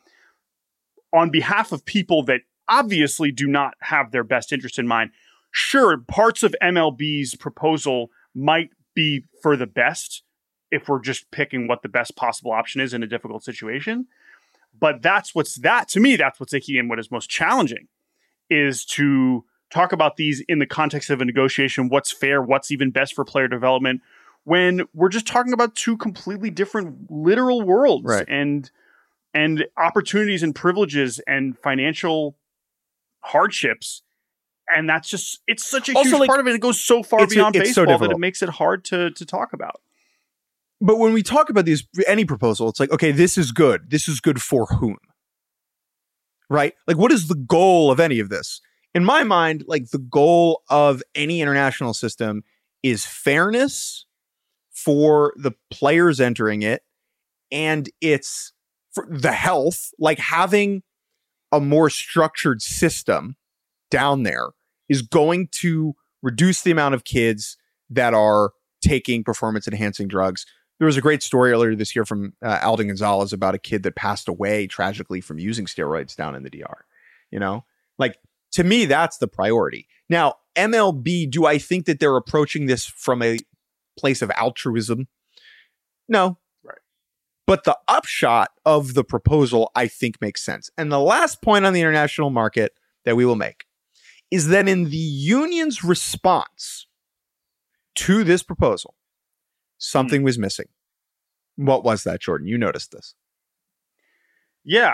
on behalf of people that obviously do not have their best interest in mind. Sure, parts of MLB's proposal might be for the best if we're just picking what the best possible option is in a difficult situation. But to me, that's what's icky and what is most challenging is to talk about these in the context of a negotiation, what's fair, what's even best for player development, when we're just talking about two completely different literal worlds, right, and opportunities and privileges and financial hardships. And that's just, it's such a huge part of it. It goes so far beyond baseball that it makes it hard to talk about. But when we talk about any proposal, it's like, okay, this is good. This is good for whom? Right? Like, what is the goal of any of this? In my mind, like, the goal of any international system is fairness for the players entering it, and it's for the health, like having a more structured system down there is going to reduce the amount of kids that are taking performance-enhancing drugs. There was a great story earlier this year from Alden Gonzalez about a kid that passed away tragically from using steroids down in the DR. You know, like, to me, that's the priority. Now, MLB, do I think that they're approaching this from a place of altruism? No. Right. But the upshot of the proposal, I think, makes sense. And the last point on the international market that we will make is that in the union's response to this proposal, something was missing. What was that, Jordan? You noticed this. Yeah,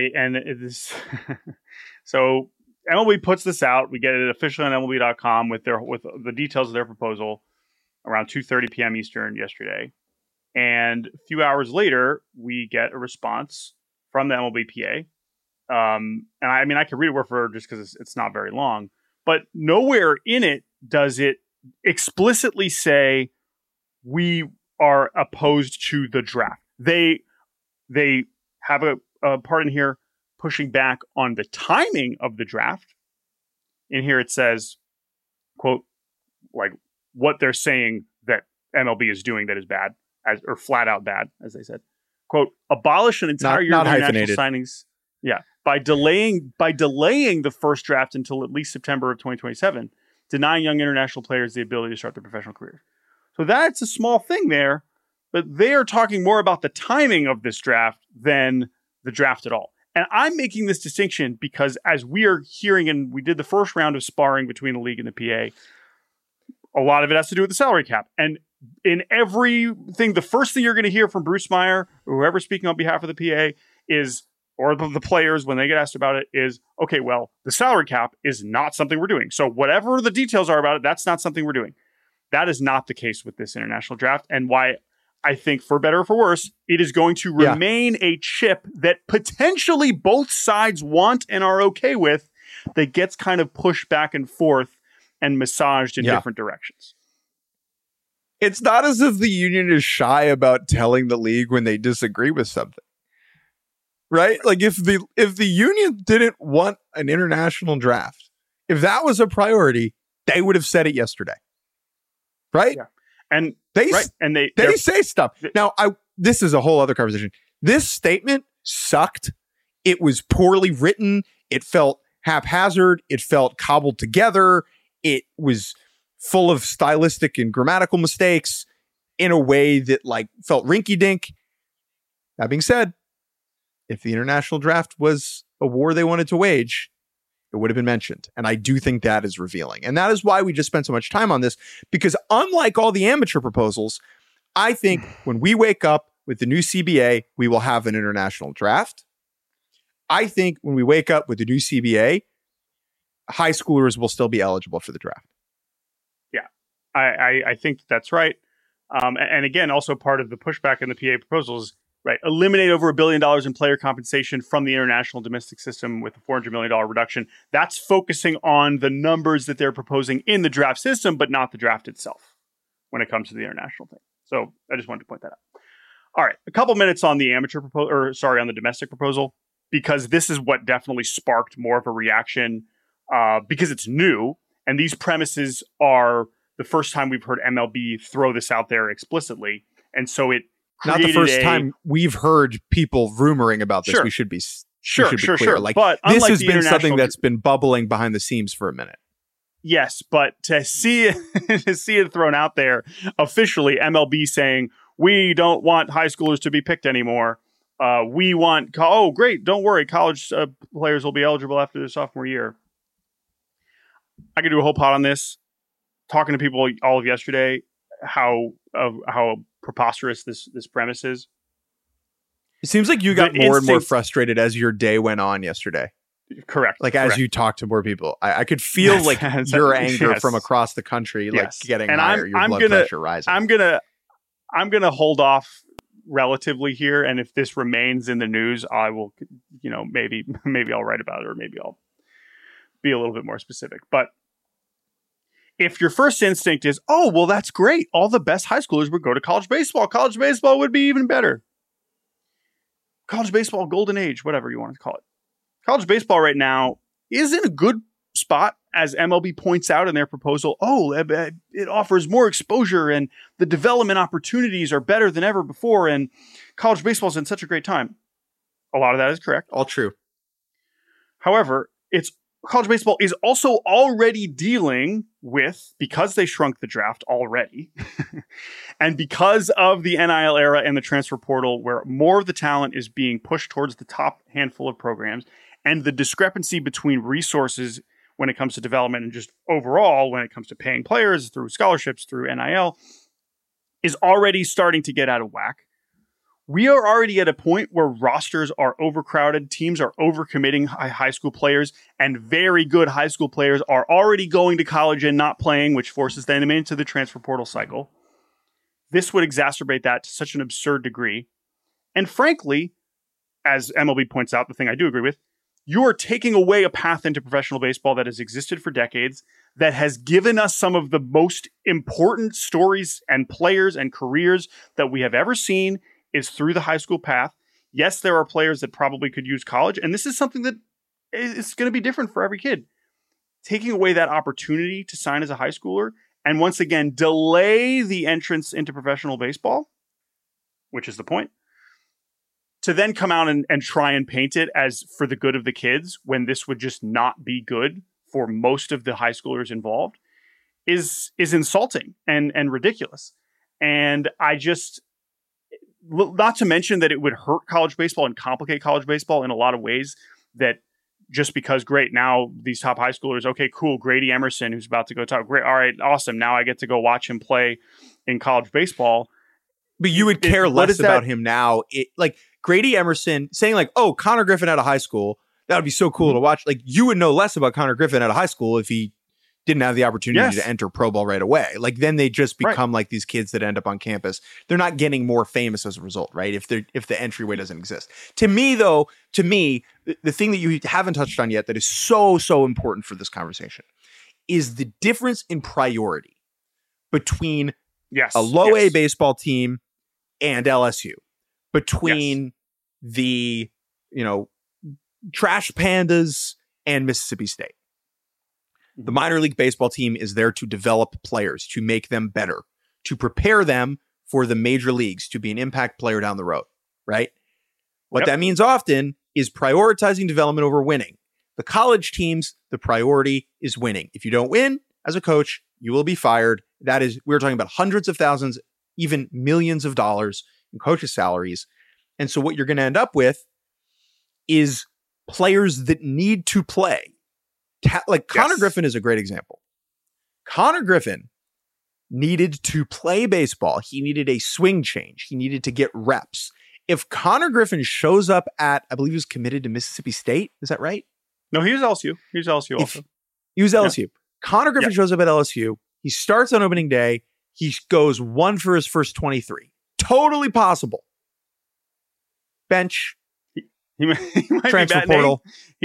so MLB puts this out. We get it officially on MLB.com with the details of their proposal around 2:30 p.m. Eastern yesterday. And a few hours later, we get a response from the MLBPA. And I could read it word for word just because it's not very long. But nowhere in it does it explicitly say we are opposed to the draft. They have a part in here pushing back on the timing of the draft. In here it says, quote, like what they're saying that MLB is doing that is bad, or flat out bad, as they said. Quote, abolish an entire year of international signings. Yeah. By delaying the first draft until at least September of 2027, denying young international players the ability to start their professional careers. So that's a small thing there, but they are talking more about the timing of this draft than the draft at all. And I'm making this distinction because as we are hearing, and we did the first round of sparring between the league and the PA, a lot of it has to do with the salary cap. And in everything, the first thing you're going to hear from Bruce Meyer, or whoever's speaking on behalf of the PA, is, or the players when they get asked about it, is, okay, well, the salary cap is not something we're doing. So whatever the details are about it, that's not something we're doing. That is not the case with this international draft, and why I think, for better or for worse, it is going to remain a chip that potentially both sides want and are okay with, that gets kind of pushed back and forth and massaged in different directions. It's not as if the union is shy about telling the league when they disagree with something. Right? Like if the union didn't want an international draft, if that was a priority, they would have said it yesterday. Right? Yeah. And they say stuff. Now, this is a whole other conversation. This statement sucked. It was poorly written. It felt haphazard. It felt cobbled together. It was full of stylistic and grammatical mistakes in a way that like felt rinky-dink. That being said, if the international draft was a war they wanted to wage, it would have been mentioned. And I do think that is revealing. And that is why we just spent so much time on this, because unlike all the amateur proposals, I think when we wake up with the new CBA, we will have an international draft. I think when we wake up with the new CBA, high schoolers will still be eligible for the draft. Yeah, I think that's right. And again, also part of the pushback in the PA proposals, right, eliminate over $1 billion in player compensation from the international domestic system with a $400 million reduction. That's focusing on the numbers that they're proposing in the draft system, but not the draft itself when it comes to the international thing. So I just wanted to point that out. All right, a couple minutes on the on the domestic proposal, because this is what definitely sparked more of a reaction because it's new. And these premises are the first time we've heard MLB throw this out there explicitly. And so it not the first time we've heard people rumoring about this. Sure. We should be clear. Sure. Like, but this has been something that's been bubbling behind the seams for a minute. Yes, but to see it thrown out there officially, MLB saying we don't want high schoolers to be picked anymore. We want great, don't worry, college players will be eligible after their sophomore year. I could do a whole pod on this. Talking to people all of yesterday, how preposterous this premise is. It seems like you got more and more frustrated as your day went on yesterday. Correct. As you talk to more people, I could feel like your anger from across the country, getting and higher. Your blood pressure rising. I'm gonna hold off relatively here, and if this remains in the news, I will, maybe I'll write about it, or maybe I'll be a little bit more specific. But if your first instinct is, oh, well, that's great, all the best high schoolers would go to college baseball. College baseball would be even better. College baseball golden age, whatever you want to call it. College baseball right now is in a good spot, as MLB points out in their proposal. Oh, it offers more exposure and the development opportunities are better than ever before. And college baseball is in such a great time. A lot of that is correct. All true. However, college baseball is also already dealing with, because they shrunk the draft already, and because of the NIL era and the transfer portal, where more of the talent is being pushed towards the top handful of programs, and the discrepancy between resources when it comes to development and just overall when it comes to paying players through scholarships, through NIL, is already starting to get out of whack. We are already at a point where rosters are overcrowded, teams are overcommitting high school players, and very good high school players are already going to college and not playing, which forces them into the transfer portal cycle. This would exacerbate that to such an absurd degree. And frankly, as MLB points out, the thing I do agree with, you are taking away a path into professional baseball that has existed for decades, that has given us some of the most important stories and players and careers that we have ever seen, is through the high school path. Yes, there are players that probably could use college, and this is something that is going to be different for every kid. Taking away that opportunity to sign as a high schooler, and once again, delay the entrance into professional baseball, which is the point, to then come out and try and paint it as for the good of the kids, when this would just not be good for most of the high schoolers involved, is insulting and ridiculous. And I just... Not to mention that it would hurt college baseball and complicate college baseball in a lot of ways, that just because, great, now these top high schoolers, okay, cool, Grady Emerson, who's about to go top, great, all right, awesome, now I get to go watch him play in college baseball. But you would care less about him now. Like Grady Emerson saying like, oh, Connor Griffin out of high school, that would be so cool to watch. Like you would know less about Connor Griffin out of high school if he didn't have the opportunity to enter pro ball right away. Like then they just become like these kids that end up on campus. They're not getting more famous as a result, right? If the entryway doesn't exist. To me, the thing that you haven't touched on yet that is so important for this conversation is the difference in priority between a low A baseball team and LSU, between the, Trash Pandas and Mississippi State. The minor league baseball team is there to develop players, to make them better, to prepare them for the major leagues, to be an impact player down the road, right? What that means often is prioritizing development over winning. The college teams, the priority is winning. If you don't win as a coach, you will be fired. We're talking about hundreds of thousands, even millions of dollars in coaches' salaries. And so what you're going to end up with is players that need to play. Connor Griffin is a great example. Connor Griffin needed to play baseball. He needed a swing change. He needed to get reps. If Connor Griffin shows up at, I believe he was committed to Mississippi State. Is that right? No, he was LSU. He was LSU also. He was LSU. Yeah. Connor Griffin shows up at LSU. He starts on opening day. He goes 1 for his first 23. Totally possible. Bench. He might transfer portal.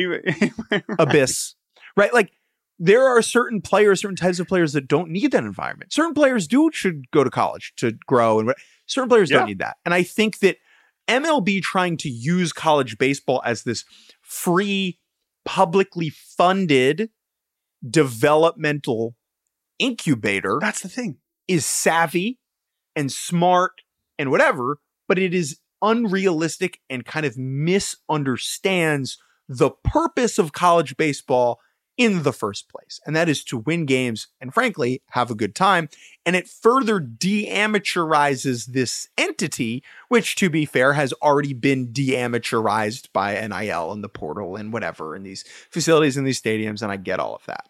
Abyss. Right? Like there are certain types of players that don't need that environment. Certain players should go to college to grow, and certain players don't need that. And I think that MLB trying to use college baseball as this free, publicly funded developmental incubator. That's the thing. Is savvy and smart and whatever, but it is unrealistic and kind of misunderstands the purpose of college baseball in the first place. And that is to win games and frankly, have a good time. And it further de-amateurizes this entity, which to be fair, has already been de-amateurized by NIL and the portal and whatever, and these facilities and these stadiums. And I get all of that.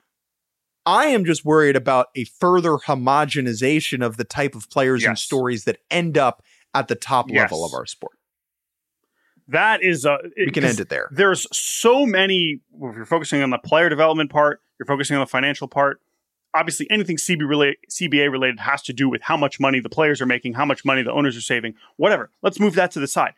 I am just worried about a further homogenization of the type of players and stories that end up at the top level of our sport. That is we can end it there. There's so many. If you're focusing on the player development part, you're focusing on the financial part. Obviously, anything CBA related has to do with how much money the players are making, how much money the owners are saving, whatever. Let's move that to the side.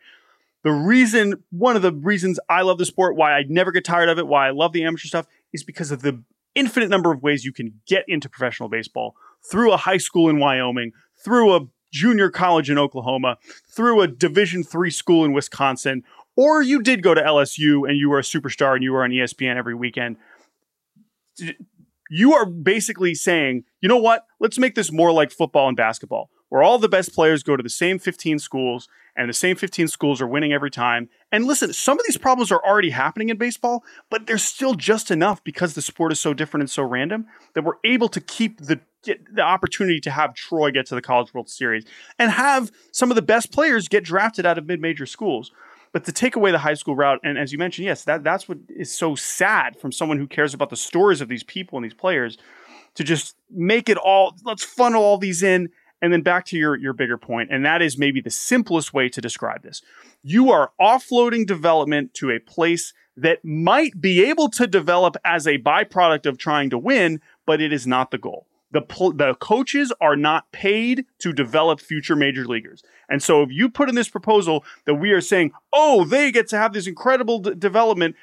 One of the reasons I love the sport, why I never get tired of it, why I love the amateur stuff, is because of the infinite number of ways you can get into professional baseball through a high school in Wyoming, through a junior college in Oklahoma, through a Division III school in Wisconsin, or you did go to LSU and you were a superstar and you were on ESPN every weekend. You are basically saying, you know what? Let's make this more like football and basketball, where all the best players go to the same 15 schools and the same 15 schools are winning every time. And listen, some of these problems are already happening in baseball, but there's still just enough because the sport is so different and so random that we're able to keep the opportunity to have Troy get to the College World Series and have some of the best players get drafted out of mid-major schools. But to take away the high school route, and as you mentioned, yes, that's what is so sad from someone who cares about the stories of these people and these players, to just make it all, let's funnel all these in. And then back to your bigger point, and that is maybe the simplest way to describe this. You are offloading development to a place that might be able to develop as a byproduct of trying to win, but it is not the goal. The coaches are not paid to develop future major leaguers. And so if you put in this proposal that we are saying, oh, they get to have this incredible development,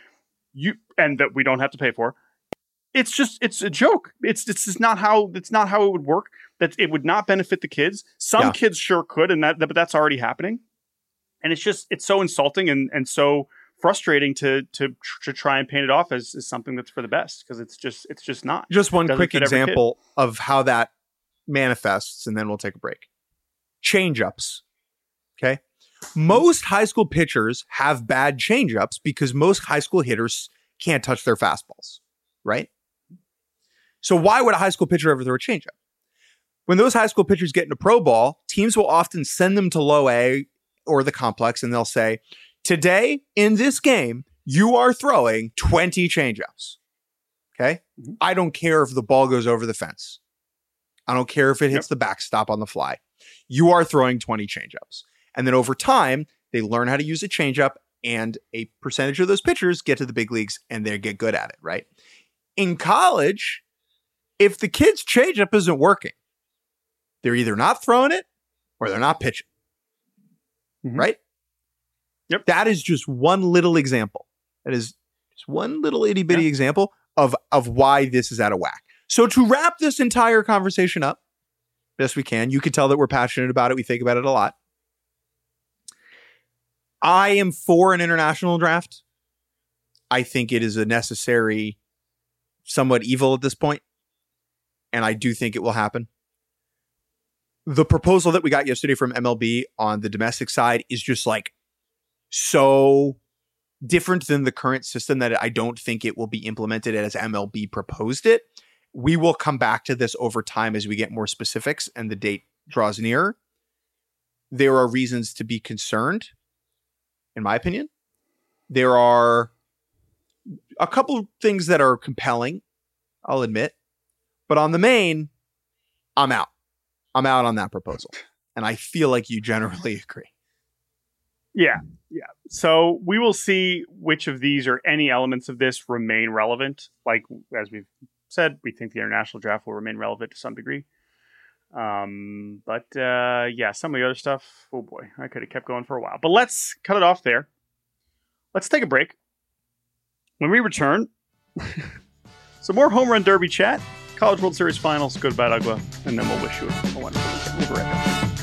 and that we don't have to pay for, it's a joke. It's not how it would work. That it would not benefit the kids. Some kids sure could, but that's already happening. And it's so insulting and so frustrating to try and paint it off as something that's for the best, because it's just not. Just one quick example of how that manifests, and then we'll take a break. Change-ups. Okay. Most high school pitchers have bad change-ups because most high school hitters can't touch their fastballs, right? So why would a high school pitcher ever throw a changeup? When those high school pitchers get into pro ball, teams will often send them to low A or the complex, and they'll say, today in this game, you are throwing 20 changeups. Okay? Mm-hmm. I don't care if the ball goes over the fence. I don't care if it hits the backstop on the fly. You are throwing 20 changeups. And then over time, they learn how to use a changeup, and a percentage of those pitchers get to the big leagues and they get good at it, right? In college, if the kid's changeup isn't working, they're either not throwing it or they're not pitching. Mm-hmm. Right? Yep. That is just one little example. That is just one little itty bitty example of why this is out of whack. So to wrap this entire conversation up, best we can, you can tell that we're passionate about it. We think about it a lot. I am for an international draft. I think it is a necessary, somewhat evil at this point, and I do think it will happen. The proposal that we got yesterday from MLB on the domestic side is just like so different than the current system that I don't think it will be implemented as MLB proposed it. We will come back to this over time as we get more specifics and the date draws nearer. There are reasons to be concerned, in my opinion. There are a couple things that are compelling, I'll admit. But on the main, I'm out. I'm out on that proposal. And I feel like you generally agree. Yeah. So we will see which of these or any elements of this remain relevant. Like, as we've said, we think the international draft will remain relevant to some degree. Some of the other stuff, oh boy, I could have kept going for a while. But let's cut it off there. Let's take a break. When we return, some more Home Run Derby chat, College World Series Finals, goodbye Ugla, and then we'll wish you a wonderful weekend. We'll be right back.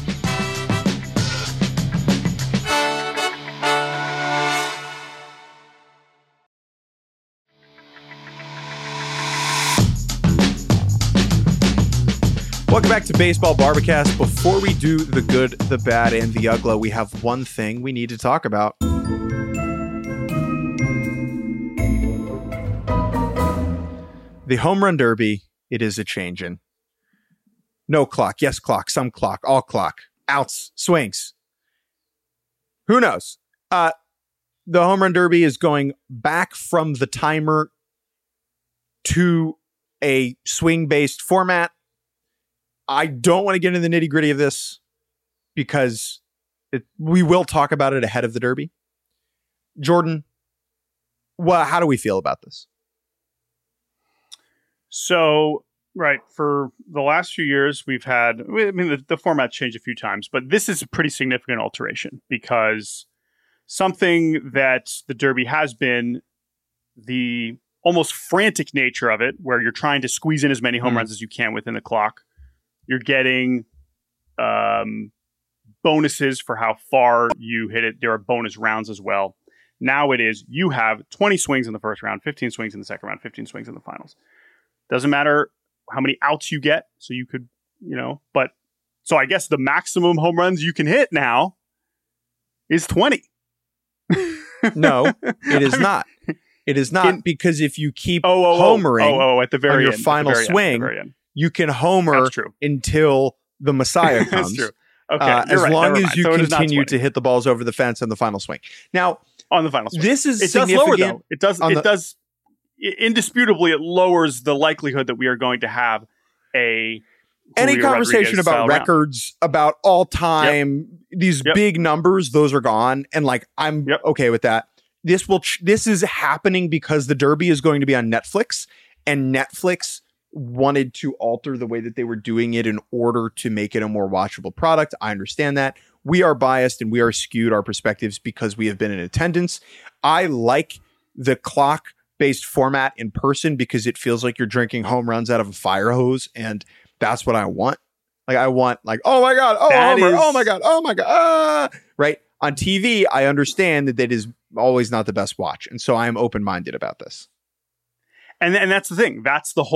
Welcome back to Baseball Barbacast. Before we do the good, the bad, and the ugly, we have one thing we need to talk about. The Home Run Derby, it is a changin'. No clock, yes clock, some clock, all clock, outs, swings. Who knows? The Home Run Derby is going back from the timer to a swing-based format. I don't want to get into the nitty gritty of this because we will talk about it ahead of the Derby. Jordan, how do we feel about this? So, right, for the last few years, we've had, the format changed a few times, but this is a pretty significant alteration because something that the Derby has been, the almost frantic nature of it, where you're trying to squeeze in as many home runs as you can within the clock. You're getting bonuses for how far you hit it. There are bonus rounds as well. Now it is, you have 20 swings in the first round, 15 swings in the second round, 15 swings in the finals. Doesn't matter how many outs you get. So you could, but so I guess the maximum home runs you can hit now is 20. No, it is not. It is not, because if you keep homering at the very on your end, final swing, you can homer until the Messiah comes. That's true. Okay, as long as you continue to hit the balls over the fence on the final swing. Now, on the final swing, this is it significant. does lower, though. It does. Indisputably, it lowers the likelihood that we are going to have any conversation about records, about all time, these big numbers. Those are gone, and I'm okay with that. This is happening because the Derby is going to be on Netflix, and Netflix wanted to alter the way that they were doing it in order to make it a more watchable product. I understand that. We are biased and we are skewed our perspectives because we have been in attendance. I like the clock-based format in person because it feels like you're drinking home runs out of a fire hose, and that's what I want. I want oh my God, oh my God, oh my God, right? On TV, I understand that is always not the best watch, and so I am open-minded about this. And that's the thing.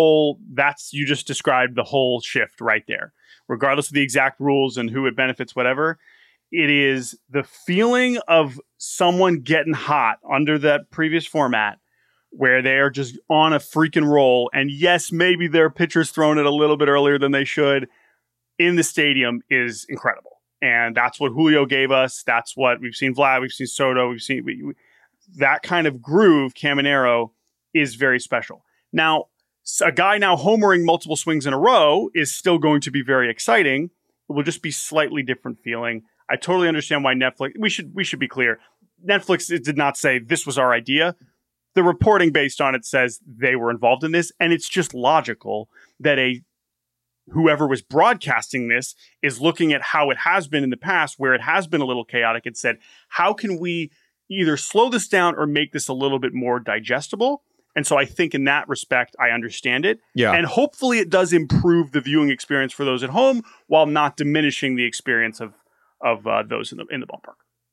You just described the whole shift right there. Regardless of the exact rules and who it benefits, whatever, it is the feeling of someone getting hot under that previous format where they are just on a freaking roll. And yes, maybe their pitcher's thrown it a little bit earlier than they should in the stadium is incredible. And that's what Julio gave us. That's what we've seen Vlad, we've seen Soto, we've seen that kind of groove. Caminero is very special. Now, a guy now homering multiple swings in a row is still going to be very exciting. It will just be slightly different feeling. I totally understand why Netflix, we should be clear. Netflix did not say this was our idea. The reporting based on it says they were involved in this, and it's just logical that whoever was broadcasting this is looking at how it has been in the past, where it has been a little chaotic, and said, how can we either slow this down or make this a little bit more digestible? And so I think in that respect, I understand it. Yeah. And hopefully it does improve the viewing experience for those at home while not diminishing the experience of those in the ballpark.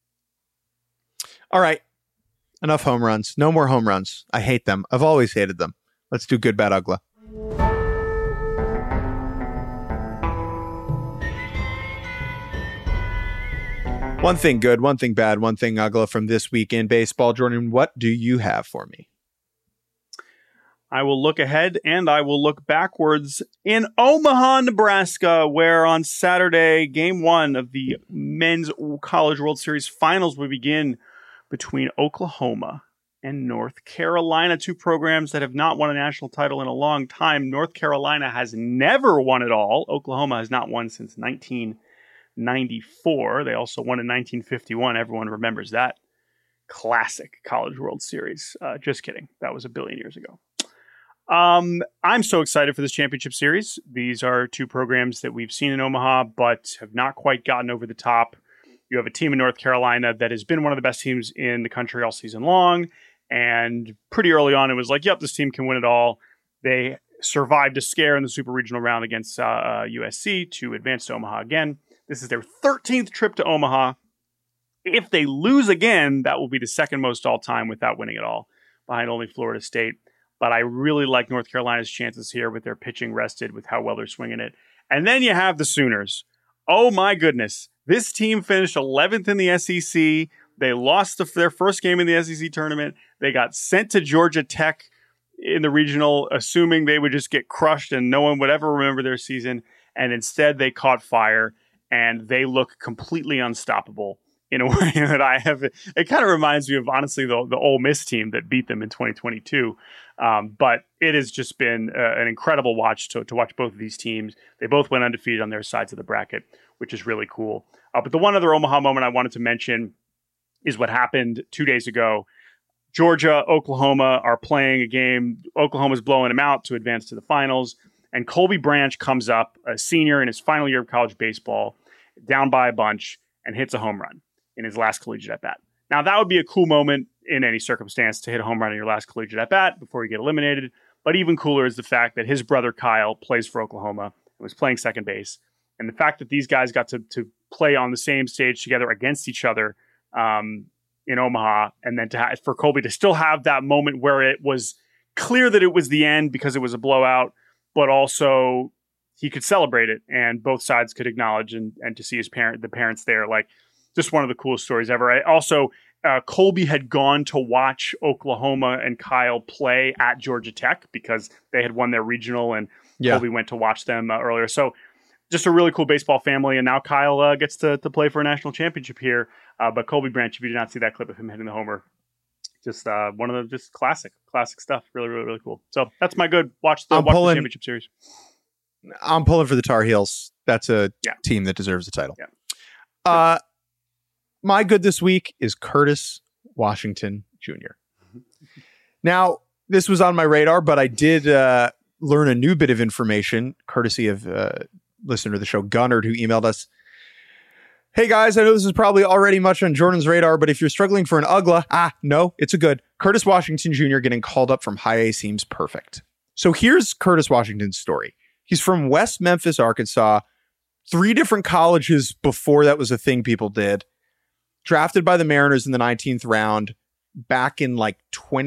All right. Enough home runs. No more home runs. I hate them. I've always hated them. Let's do good, bad, ugly. One thing good, one thing bad, one thing ugly from this week in baseball. Jordan, what do you have for me? I will look ahead and I will look backwards in Omaha, Nebraska, where on Saturday, Game 1 of the Men's College World Series Finals will begin between Oklahoma and North Carolina, two programs that have not won a national title in a long time. North Carolina has never won it all. Oklahoma has not won since 1994. They also won in 1951. Everyone remembers that classic College World Series. Just kidding. That was a billion years ago. I'm so excited for this championship series. These are two programs that we've seen in Omaha, but have not quite gotten over the top. You have a team in North Carolina that has been one of the best teams in the country all season long. And pretty early on, it was like, yep, this team can win it all. They survived a scare in the super regional round against USC to advance to Omaha again. This is their 13th trip to Omaha. If they lose again, that will be the second most all time without winning it all, behind only Florida State. But I really like North Carolina's chances here with their pitching rested, with how well they're swinging it. And then you have the Sooners. Oh my goodness. This team finished 11th in the SEC. They lost their first game in the SEC tournament. They got sent to Georgia Tech in the regional, assuming they would just get crushed and no one would ever remember their season. And instead they caught fire and they look completely unstoppable in a way that I have. It kind of reminds me of, honestly, the Ole Miss team that beat them in 2022. But it has just been an incredible watch to watch both of these teams. They both went undefeated on their sides of the bracket, which is really cool. But the one other Omaha moment I wanted to mention is what happened 2 days ago. Georgia, Oklahoma are playing a game. Oklahoma's blowing them out to advance to the finals. And Colby Branch comes up, a senior in his final year of college baseball, down by a bunch, and hits a home run in his last collegiate at-bat. Now, that would be a cool moment in any circumstance to hit a home run in your last collegiate at-bat before you get eliminated. But even cooler is the fact that his brother Kyle plays for Oklahoma and was playing second base. And the fact that these guys got to play on the same stage together against each other in Omaha, and then for Colby to still have that moment where it was clear that it was the end because it was a blowout, but also he could celebrate it and both sides could acknowledge and to see the parents there. Like, just one of the coolest stories ever. Colby had gone to watch Oklahoma and Kyle play at Georgia Tech because they had won their regional, and Colby went to watch them earlier. So just a really cool baseball family. And now Kyle gets to play for a national championship here. But Colby Branch, if you did not see that clip of him hitting the homer, just one of the just classic stuff. Really, really, really cool. So that's my good. Watch the championship series. I'm pulling for the Tar Heels. That's a team that deserves the title. Yeah. My good this week is Curtis Washington Jr. Now, this was on my radar, but I did learn a new bit of information, courtesy of listener to the show, Gunnard, who emailed us. Hey guys, I know this is probably already much on Jordan's radar, but if you're struggling for an UGLA, no, it's a good. Curtis Washington Jr. getting called up from high A seems perfect. So here's Curtis Washington's story. He's from West Memphis, Arkansas, 3 different colleges before that was a thing people did. Drafted by the Mariners in the 19th round back in like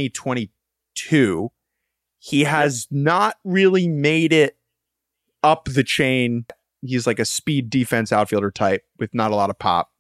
2022. He has not really made it up the chain. He's like a speed defense outfielder type with not a lot of pop.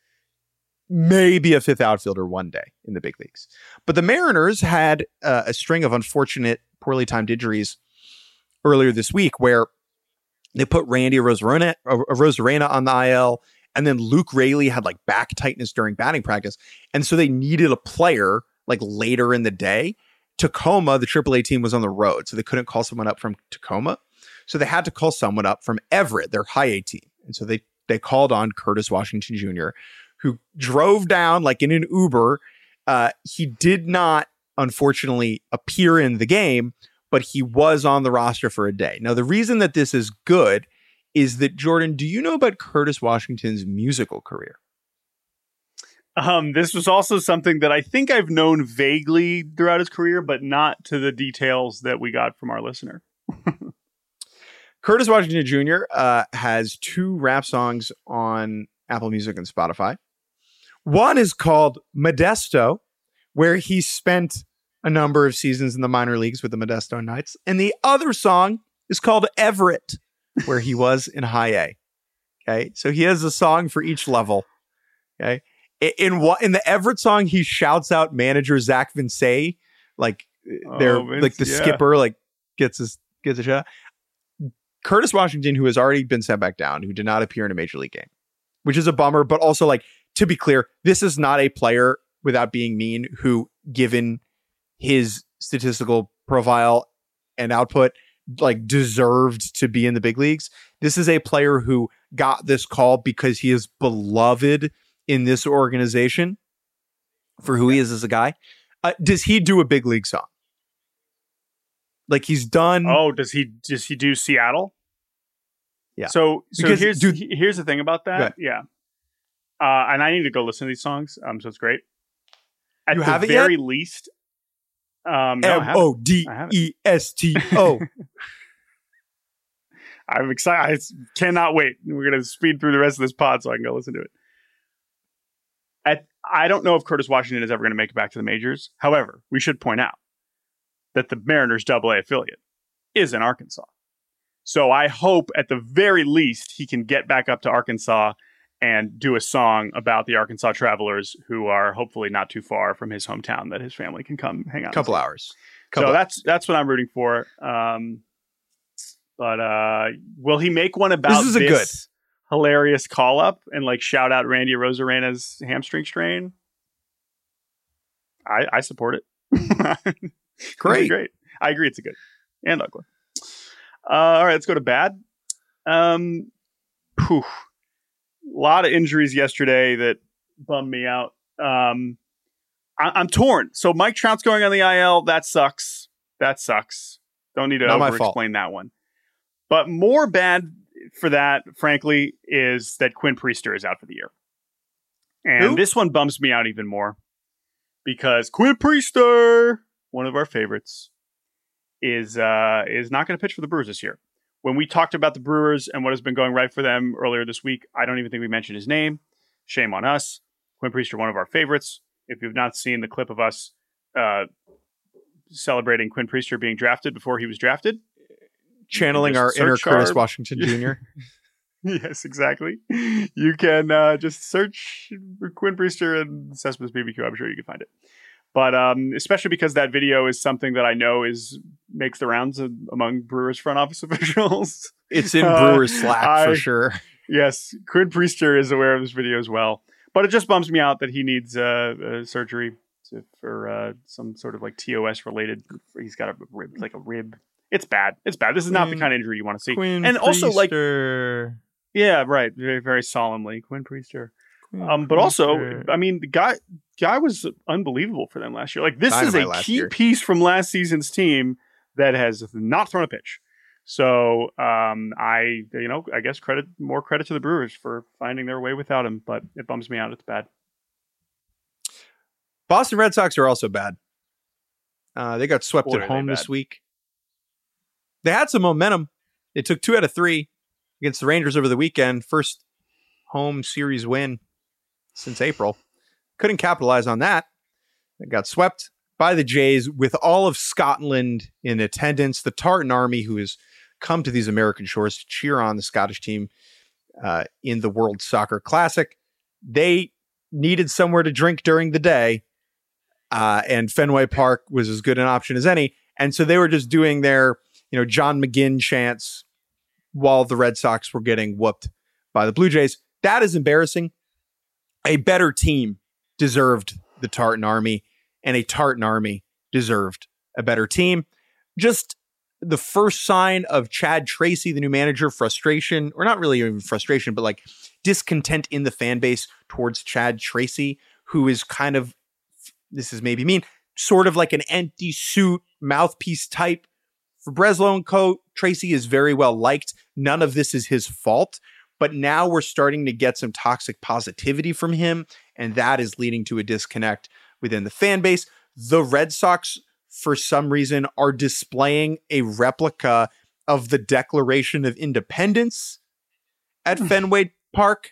Maybe a 5th outfielder one day in the big leagues. But the Mariners had a string of unfortunate, poorly timed injuries earlier this week where they put Randy Rosarena on the IL. And then Luke Raley had like back tightness during batting practice. And so they needed a player like later in the day. Tacoma, the AAA team, was on the road, so they couldn't call someone up from Tacoma. So they had to call someone up from Everett, their high A team. And so they called on Curtis Washington Jr., who drove down like in an Uber. He did not, unfortunately, appear in the game, but he was on the roster for a day. Now, the reason that this is good is that, Jordan, do you know about Curtis Washington's musical career? This was also something that I think I've known vaguely throughout his career, but not to the details that we got from our listener. Curtis Washington Jr. Has 2 rap songs on Apple Music and Spotify. One is called Modesto, where he spent a number of seasons in the minor leagues with the Modesto Knights. And the other song is called Everett, where he was in high A. Okay. So he has a song for each level. Okay. In the Everett song, he shouts out manager Zach Vince, like like the skipper, like gets a shot. Curtis Washington, who has already been sent back down, who did not appear in a major league game, which is a bummer, but also, like, to be clear, this is not a player, without being mean, who, given his statistical profile and output, like, deserved to be in the big leagues. This is a player who got this call because he is beloved in this organization for who he is as a guy. Does he do a big league song? Like, he's done. Oh, does he do Seattle? Yeah. So here's the thing about that. Yeah. And I need to go listen to these songs. So it's great. At the very least, Modesto. I'm excited. I cannot wait. We're going to speed through the rest of this pod so I can go listen to it. I don't know if Curtis Washington is ever going to make it back to the majors. However, we should point out that the Mariners AA affiliate is in Arkansas. So I hope at the very least he can get back up to Arkansas and do a song about the Arkansas Travelers, who are hopefully not too far from his hometown, that his family can come hang out. Couple hours. That's what I'm rooting for. But will he make one about this hilarious call up and like shout out Randy Rosarena's hamstring strain? I support it. Great. I agree. It's a good and ugly. All right, let's go to bad. A lot of injuries yesterday that bummed me out. I'm torn. So Mike Trout's going on the IL. That sucks. Don't need to over-explain that one. But more bad for that, frankly, is that Quinn Priester is out for the year. And this one bums me out even more because Quinn Priester, one of our favorites, is not going to pitch for the Brewers this year. When we talked about the Brewers and what has been going right for them earlier this week, I don't even think we mentioned his name. Shame on us. Quinn Priester, one of our favorites. If you've not seen the clip of us celebrating Quinn Priester being drafted before he was drafted. Channeling our inner Curtis Washington Jr. Yes, exactly. You can just search for Quinn Priester and Cespedes BBQ. I'm sure you can find it. But especially because that video is something that I know makes the rounds among Brewers front office officials. It's in Brewers Slack for sure. Yes, Quinn Priester is aware of this video as well. But it just bums me out that he needs surgery for some sort of like TOS related. He's got a rib. It's bad. It's bad. This is not the kind of injury you want to see. Quinn and Priester. Also, like, yeah, right. Very, very solemnly, Quinn Priester. But also, I mean, the guy was unbelievable for them last year. Like, this is a key piece from last season's team that has not thrown a pitch. So, I guess more credit to the Brewers for finding their way without him, but it bums me out. It's bad. Boston Red Sox are also bad. They got swept at home this week. They had some momentum. They took 2 out of 3 against the Rangers over the weekend. First home series win since April. Couldn't capitalize on that. They got swept by the Jays with all of Scotland in attendance. The Tartan Army, who has come to these American shores to cheer on the Scottish team in the World Soccer Classic. They needed somewhere to drink during the day, and Fenway Park was as good an option as any. And so they were just doing their, John McGinn chants while the Red Sox were getting whooped by the Blue Jays. That is embarrassing. A better team deserved the Tartan Army, and a Tartan Army deserved a better team. Just the first sign of Chad Tracy, the new manager, frustration, or not really even frustration, but like discontent in the fan base towards Chad Tracy, who is kind of, this is maybe mean, sort of like an empty suit mouthpiece type. For Breslow and Co., Tracy is very well liked. None of this is his fault. But now we're starting to get some toxic positivity from him, and that is leading to a disconnect within the fan base. The Red Sox, for some reason, are displaying a replica of the Declaration of Independence at Fenway Park.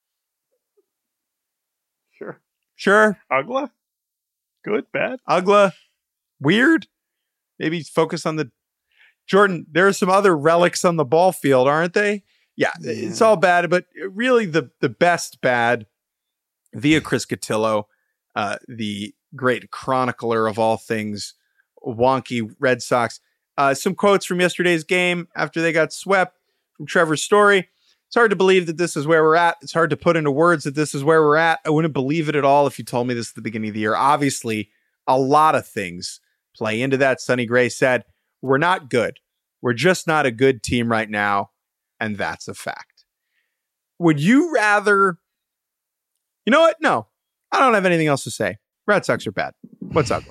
Sure. Ugla? Good, bad? Ugla. Weird. Maybe focus on the... Jordan, there are some other relics on the ball field, aren't they? Yeah, it's all bad, but really the best bad via Chris Cotillo, the great chronicler of all things wonky Red Sox. Some quotes from yesterday's game after they got swept from Trevor Story. It's hard to believe that this is where we're at. It's hard to put into words that this is where we're at. I wouldn't believe it at all if you told me this at the beginning of the year. Obviously, a lot of things play into that. Sonny Gray said, we're not good. We're just not a good team right now. And that's a fact. Would you rather... You know what? No. I don't have anything else to say. Red Sox are bad. What's up?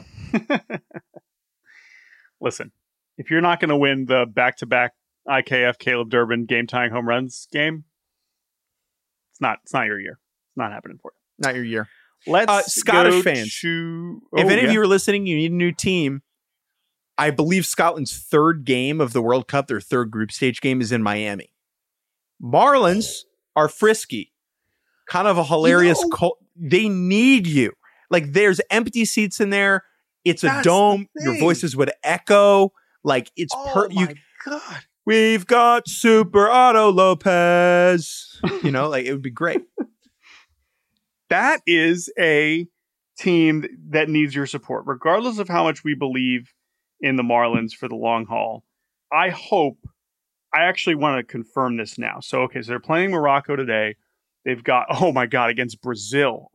Listen, if you're not going to win the back-to-back IKF Caleb Durbin game-tying home runs game, it's not your year. It's not happening for you. Not your year. Let's Scottish fans. If any of you are listening, you need a new team. I believe Scotland's third game of the World Cup, their third group stage game, is in Miami. Marlins are frisky. Kind of a hilarious cult. They need you. Like, there's empty seats in there. It's a dome. Your voices would echo. Like, it's my God. We've got Super Otto Lopez. Like, it would be great. That is a team that needs your support, regardless of how much we believe in the Marlins for the long haul. I actually want to confirm this now. So they're playing Morocco today. They've got, oh my God, against Brazil.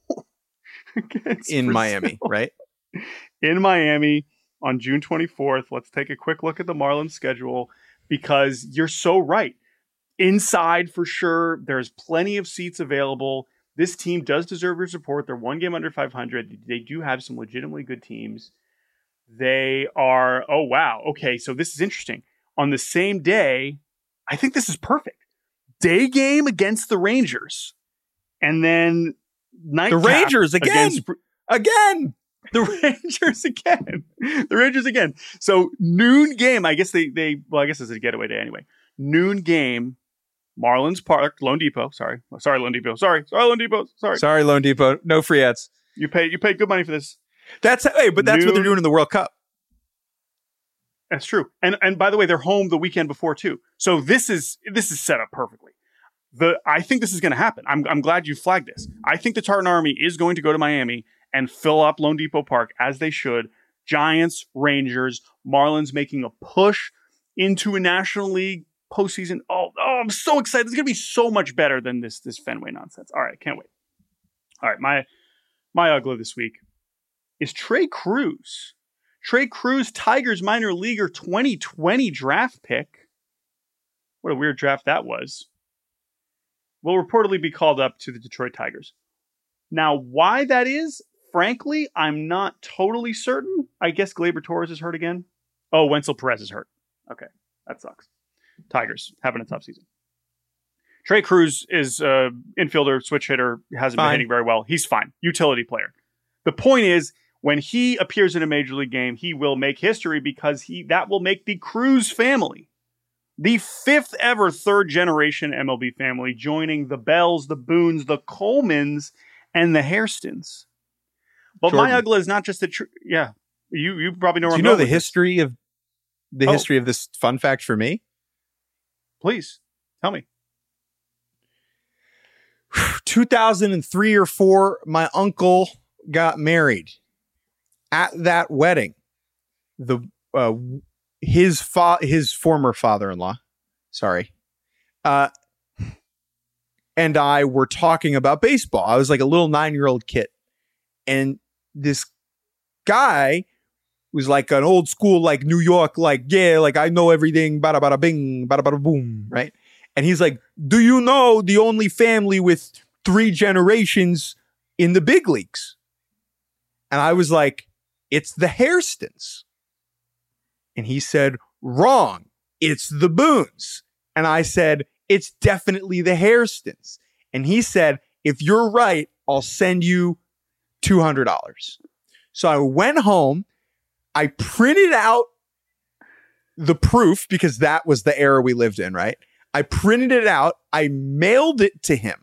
In Miami, right? In Miami on June 24th. Let's take a quick look at the Marlins schedule, because you're so right. Inside for sure. There's plenty of seats available. This team does deserve your support. They're one game under 500. They do have some legitimately good teams. They are, oh wow. Okay, so this is interesting. On the same day, I think this is perfect. Day game against the Rangers. And then night the Rangers again. The Rangers again. The Rangers again. So noon game. I guess I guess it's a getaway day anyway. Noon game. Marlins Park, Lone Depot. Sorry, Lone Depot. Sorry, Lone Depot. Sorry, Lone Depot. No free ads. You pay good money for this. That's what they're doing in the World Cup. That's true. And by the way, they're home the weekend before too. So this is set up perfectly. I think this is going to happen. I'm glad you flagged this. I think the Tartan Army is going to go to Miami and fill up Lone Depot Park as they should. Giants, Rangers, Marlins making a push into a National League postseason. Oh, I'm so excited. It's going to be so much better than this Fenway nonsense. All right, can't wait. All right, my UGLA this week is Trey Cruz. Trey Cruz, Tigers minor leaguer 2020 draft pick. What a weird draft that was. Will reportedly be called up to the Detroit Tigers. Now, why that is, frankly, I'm not totally certain. I guess Gleyber Torres is hurt again. Oh, Wenzel Perez is hurt. Okay, that sucks. Tigers having a tough season. Trey Cruz is infielder, switch hitter, hasn't been hitting very well. He's fine. Utility player. The point is, when he appears in a major league game, he will make history because that will make the Cruz family the fifth ever third generation MLB family, joining the Bells, the Boones, the Colemans, and the Hairstons. But Jordan, my UGLA is not just yeah. You probably know where I'm going. Do you know the history of history of this fun fact for me? Please tell me. 2003 or 4, my uncle got married. At that wedding, his former father-in-law, and I were talking about baseball. I was like a little 9-year-old kid, and this guy was like an old school, like New York, like, yeah, like I know everything, bada bada bing, bada bada boom, right? And he's like, do you know the only family with 3 generations in the big leagues? And I was like, it's the Hairstons. And he said, wrong, it's the Boones. And I said, it's definitely the Hairstons. And he said, if you're right, I'll send you $200. So I went home, I printed out the proof because that was the era we lived in, right? I printed it out, I mailed it to him.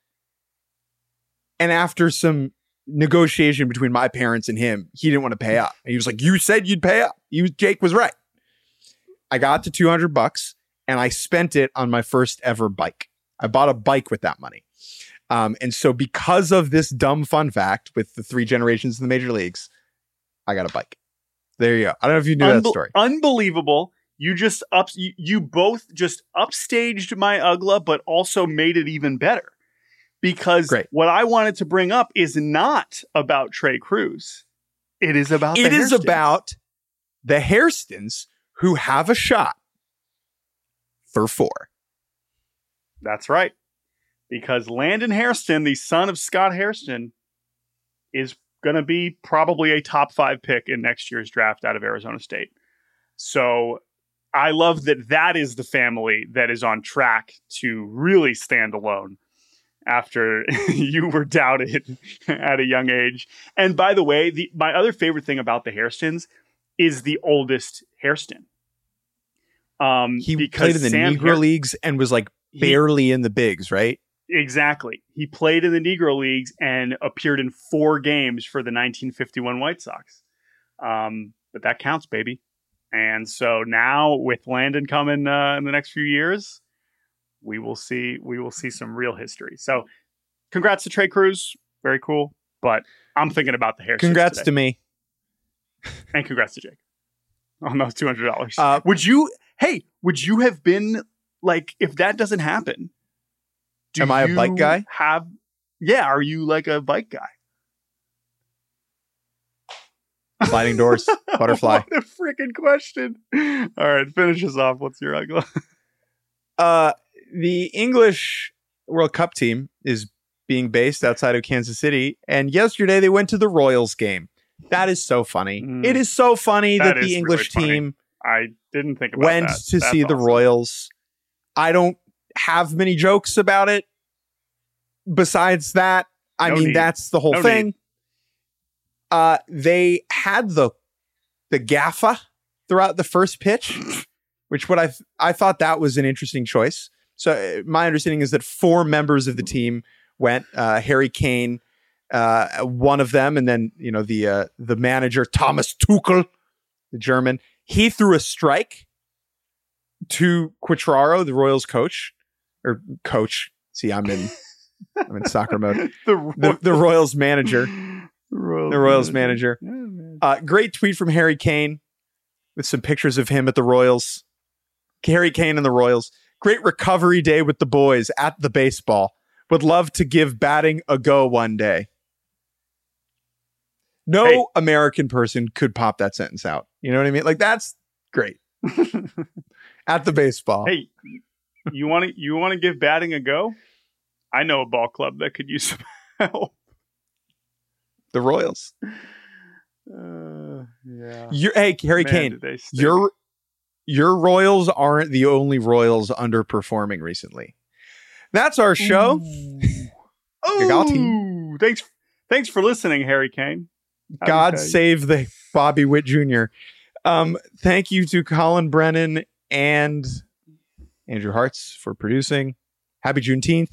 And after some negotiation between my parents and him, he didn't want to pay up. And he was like, you said you'd pay up. Jake was right. I got to $200 and I spent it on my first ever bike. I bought a bike with that money. And so because of this dumb fun fact with the 3 generations in the major leagues, I got a bike. There you go. I don't know if you knew that story. Unbelievable. You both just upstaged my UGLA, but also made it even better. Because what I wanted to bring up is not about Trey Cruz. It is about the Hairstons. It is about the Hairstons who have a shot for 4. That's right. Because Landon Hairston, the son of Scott Hairston, is going to be probably a top 5 pick in next year's draft out of Arizona State. So I love that is the family that is on track to really stand alone after you were doubted at a young age. And by the way, my other favorite thing about the Hairstons is the oldest Hairston. He played in the Negro Leagues and was like barely in the bigs, right? Exactly. He played in the Negro Leagues and appeared in 4 games for the 1951 White Sox. But that counts, baby. And so now with Landon coming in the next few years, we will see some real history. So congrats to Trey Cruz. Very cool. But I'm thinking about the Hairstons. Congrats today. to me. And congrats to Jake on those $200. Would you have been like, if that doesn't happen? Am I a bike guy? Are you like a bike guy? Sliding doors, butterfly. What a freaking question. All right, finish us off. What's your UGLA? The English World Cup team is being based outside of Kansas City. And yesterday they went to the Royals game. That is so funny. It is so funny that the English team I didn't think about went to see the Royals. I don't have many jokes about it. Besides that, that's the whole thing. They had the gaffa throughout the first pitch, which I thought that was an interesting choice. So my understanding is that 4 members of the team went. Harry Kane, one of them, and then the manager Thomas Tuchel the German. He threw a strike to Quatraro, the Royals coach. See, I'm in soccer mode. The Royals manager. The Royals manager. Great tweet from Harry Kane with some pictures of him at the Royals. Harry Kane and the Royals. Great recovery day with the boys at the baseball. Would love to give batting a go one day. No American person could pop that sentence out. You know what I mean? Like, that's great. At the baseball. Hey, you want to give batting a go? I know a ball club that could use some help. The Royals. Yeah. Hey, Harry Kane, your Royals aren't the only Royals underperforming recently. That's our show. Ooh, thanks for listening, Harry Kane. God save the Bobby Witt Jr. Thank you to Colin Brennan and Andrew Hartz for producing. Happy Juneteenth.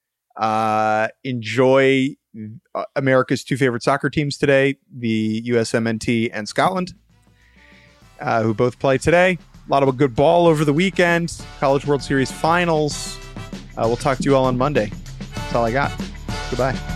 Enjoy America's two favorite soccer teams today, the USMNT and Scotland, who both play today. A lot of good ball over the weekend. College World Series finals. We'll talk to you all on Monday. That's all I got. Goodbye.